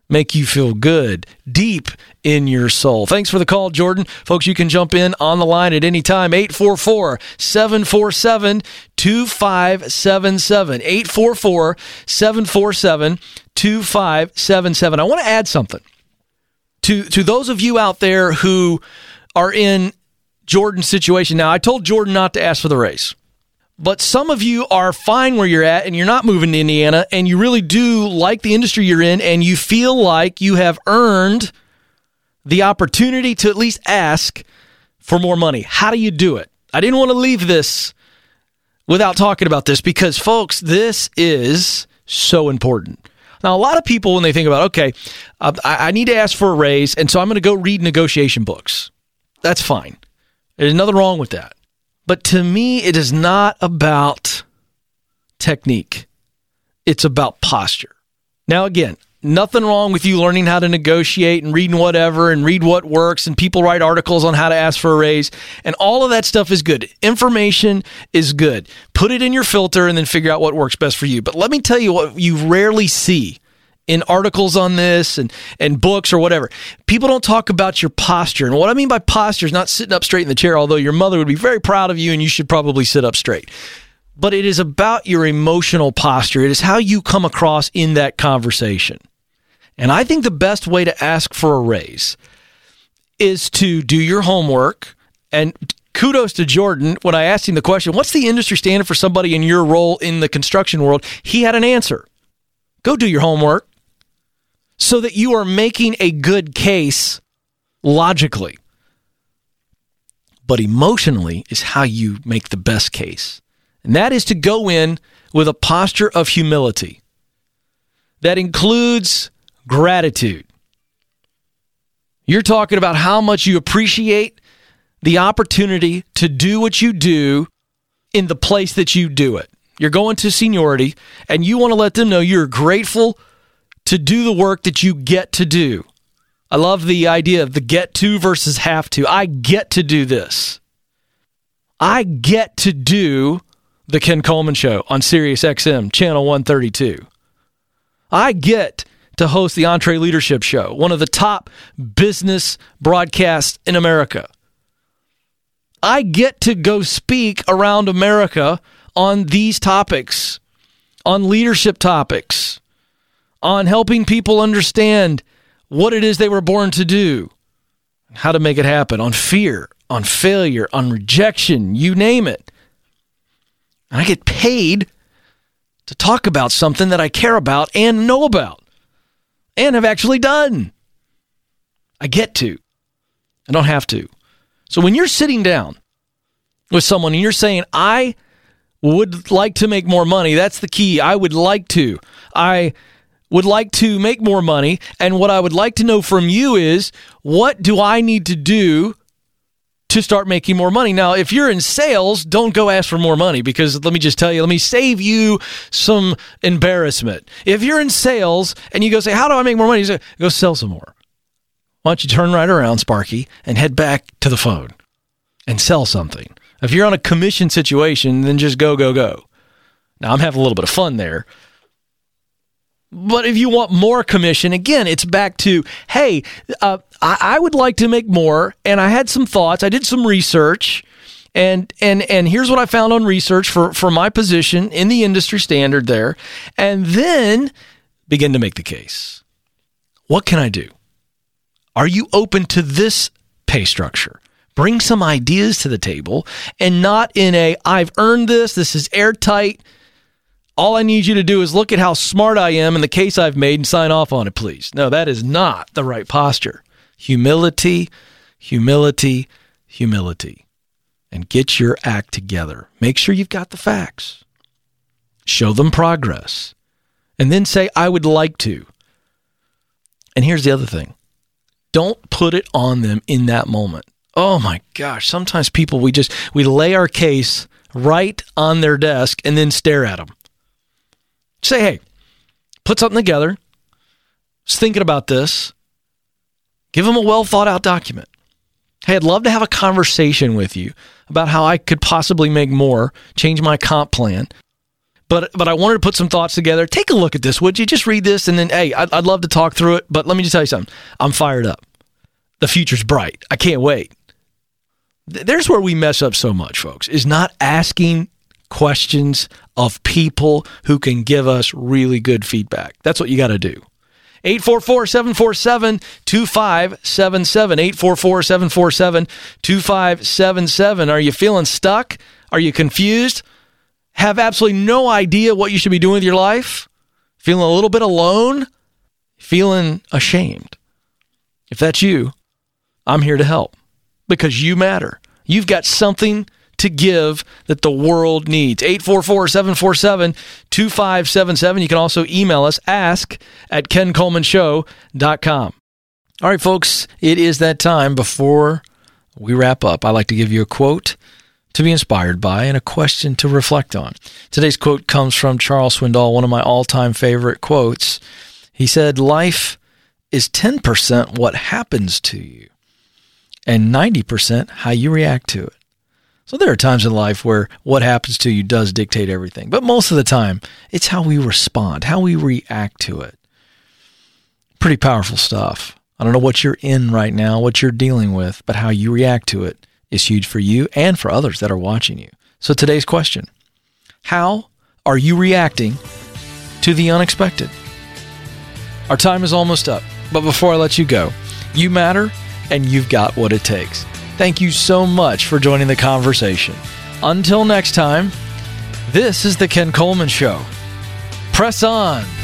make you feel good deep in your soul. Thanks for the call, Jordan. Folks, you can jump in on the line at any time. eight four four, seven four seven, two five seven seven. eight four four, seven four seven, two five seven seven. I want to add something. To, to those of you out there who are in Jordan's situation. Now, I told Jordan not to ask for the raise. But some of you are fine where you're at and you're not moving to Indiana and you really do like the industry you're in and you feel like you have earned the opportunity to at least ask for more money. How do you do it? I didn't want to leave this without talking about this because, folks, this is so important. Now, a lot of people, when they think about, okay, uh, I, I need to ask for a raise, and so I'm going to go read negotiation books. That's fine. There's nothing wrong with that. But to me, it is not about technique. It's about posture. Now, again, nothing wrong with you learning how to negotiate and reading whatever and read what works, and people write articles on how to ask for a raise, and all of that stuff is good. Information is good. Put it in your filter and then figure out what works best for you. But let me tell you what you rarely see in articles on this and, and books or whatever. People don't talk about your posture. And what I mean by posture is not sitting up straight in the chair, although your mother would be very proud of you and you should probably sit up straight. But it is about your emotional posture. It is how you come across in that conversation. And I think the best way to ask for a raise is to do your homework. And kudos to Jordan. When I asked him the question, what's the industry standard for somebody in your role in the construction world? He had an answer. Go do your homework so that you are making a good case logically. But emotionally is how you make the best case. And that is to go in with a posture of humility. That includes gratitude. You're talking about how much you appreciate the opportunity to do what you do in the place that you do it. You're going to seniority, and you want to let them know you're grateful to do the work that you get to do. I love the idea of the get to versus have to. I get to do this. I get to do the Ken Coleman Show on Sirius X M, channel one thirty-two. I get to host the Entree Leadership Show, one of the top business broadcasts in America. I get to go speak around America on these topics, on leadership topics, on helping people understand what it is they were born to do, how to make it happen, on fear, on failure, on rejection, you name it. And I get paid to talk about something that I care about and know about and have actually done. I get to. I don't have to. So when you're sitting down with someone and you're saying, I would like to make more money. That's the key. I would like to. I would like to make more money. And what I would like to know from you is, what do I need to do to start making more money? Now, if you're in sales, don't go ask for more money, because let me just tell you, let me save you some embarrassment. If you're in sales and you go say, how do I make more money? You say, go sell some more. Why don't you turn right around, Sparky, and head back to the phone and sell something? If you're on a commission situation, then just go, go, go. Now, I'm having a little bit of fun there. But if you want more commission, again, it's back to, hey, uh, I, I would like to make more, and I had some thoughts. I did some research, and and and here's what I found on research for, for my position in the industry standard there. And then begin to make the case. What can I do? Are you open to this pay structure? Bring some ideas to the table, and not in a, I've earned this, this is airtight. All I need you to do is look at how smart I am and the case I've made and sign off on it, please. No, that is not the right posture. Humility, humility, humility. And get your act together. Make sure you've got the facts. Show them progress. And then say, I would like to. And here's the other thing. Don't put it on them in that moment. Oh my gosh, sometimes people, we just, we lay our case right on their desk and then stare at them. Say, hey, put something together. Just thinking about this. Give them a well thought out document. Hey, I'd love to have a conversation with you about how I could possibly make more, change my comp plan. But but I wanted to put some thoughts together. Take a look at this, would you? Just read this, and then, hey, I'd, I'd love to talk through it. But let me just tell you something. I'm fired up. The future's bright. I can't wait. There's where we mess up so much, folks, is not asking questions of people who can give us really good feedback. That's what you got to do. eight four four, seven four seven, two five seven seven. eight four four, seven four seven, two five seven seven. Are you feeling stuck? Are you confused? Have absolutely no idea what you should be doing with your life? Feeling a little bit alone? Feeling ashamed? If that's you, I'm here to help because you matter. You've got something to give that the world needs. eight four four, seven four seven, two five seven seven. You can also email us, ask at ken coleman show dot com. All right, folks, it is that time. Before we wrap up, I like to give you a quote to be inspired by and a question to reflect on. Today's quote comes from Charles Swindoll, one of my all-time favorite quotes. He said, life is ten percent what happens to you and ninety percent how you react to it. So there are times in life where what happens to you does dictate everything. But most of the time, it's how we respond, how we react to it. Pretty powerful stuff. I don't know what you're in right now, what you're dealing with, but how you react to it is huge for you and for others that are watching you. So today's question, how are you reacting to the unexpected? Our time is almost up, but before I let you go, you matter and you've got what it takes. Thank you so much for joining the conversation. Until next time, this is the Ken Coleman Show. Press on.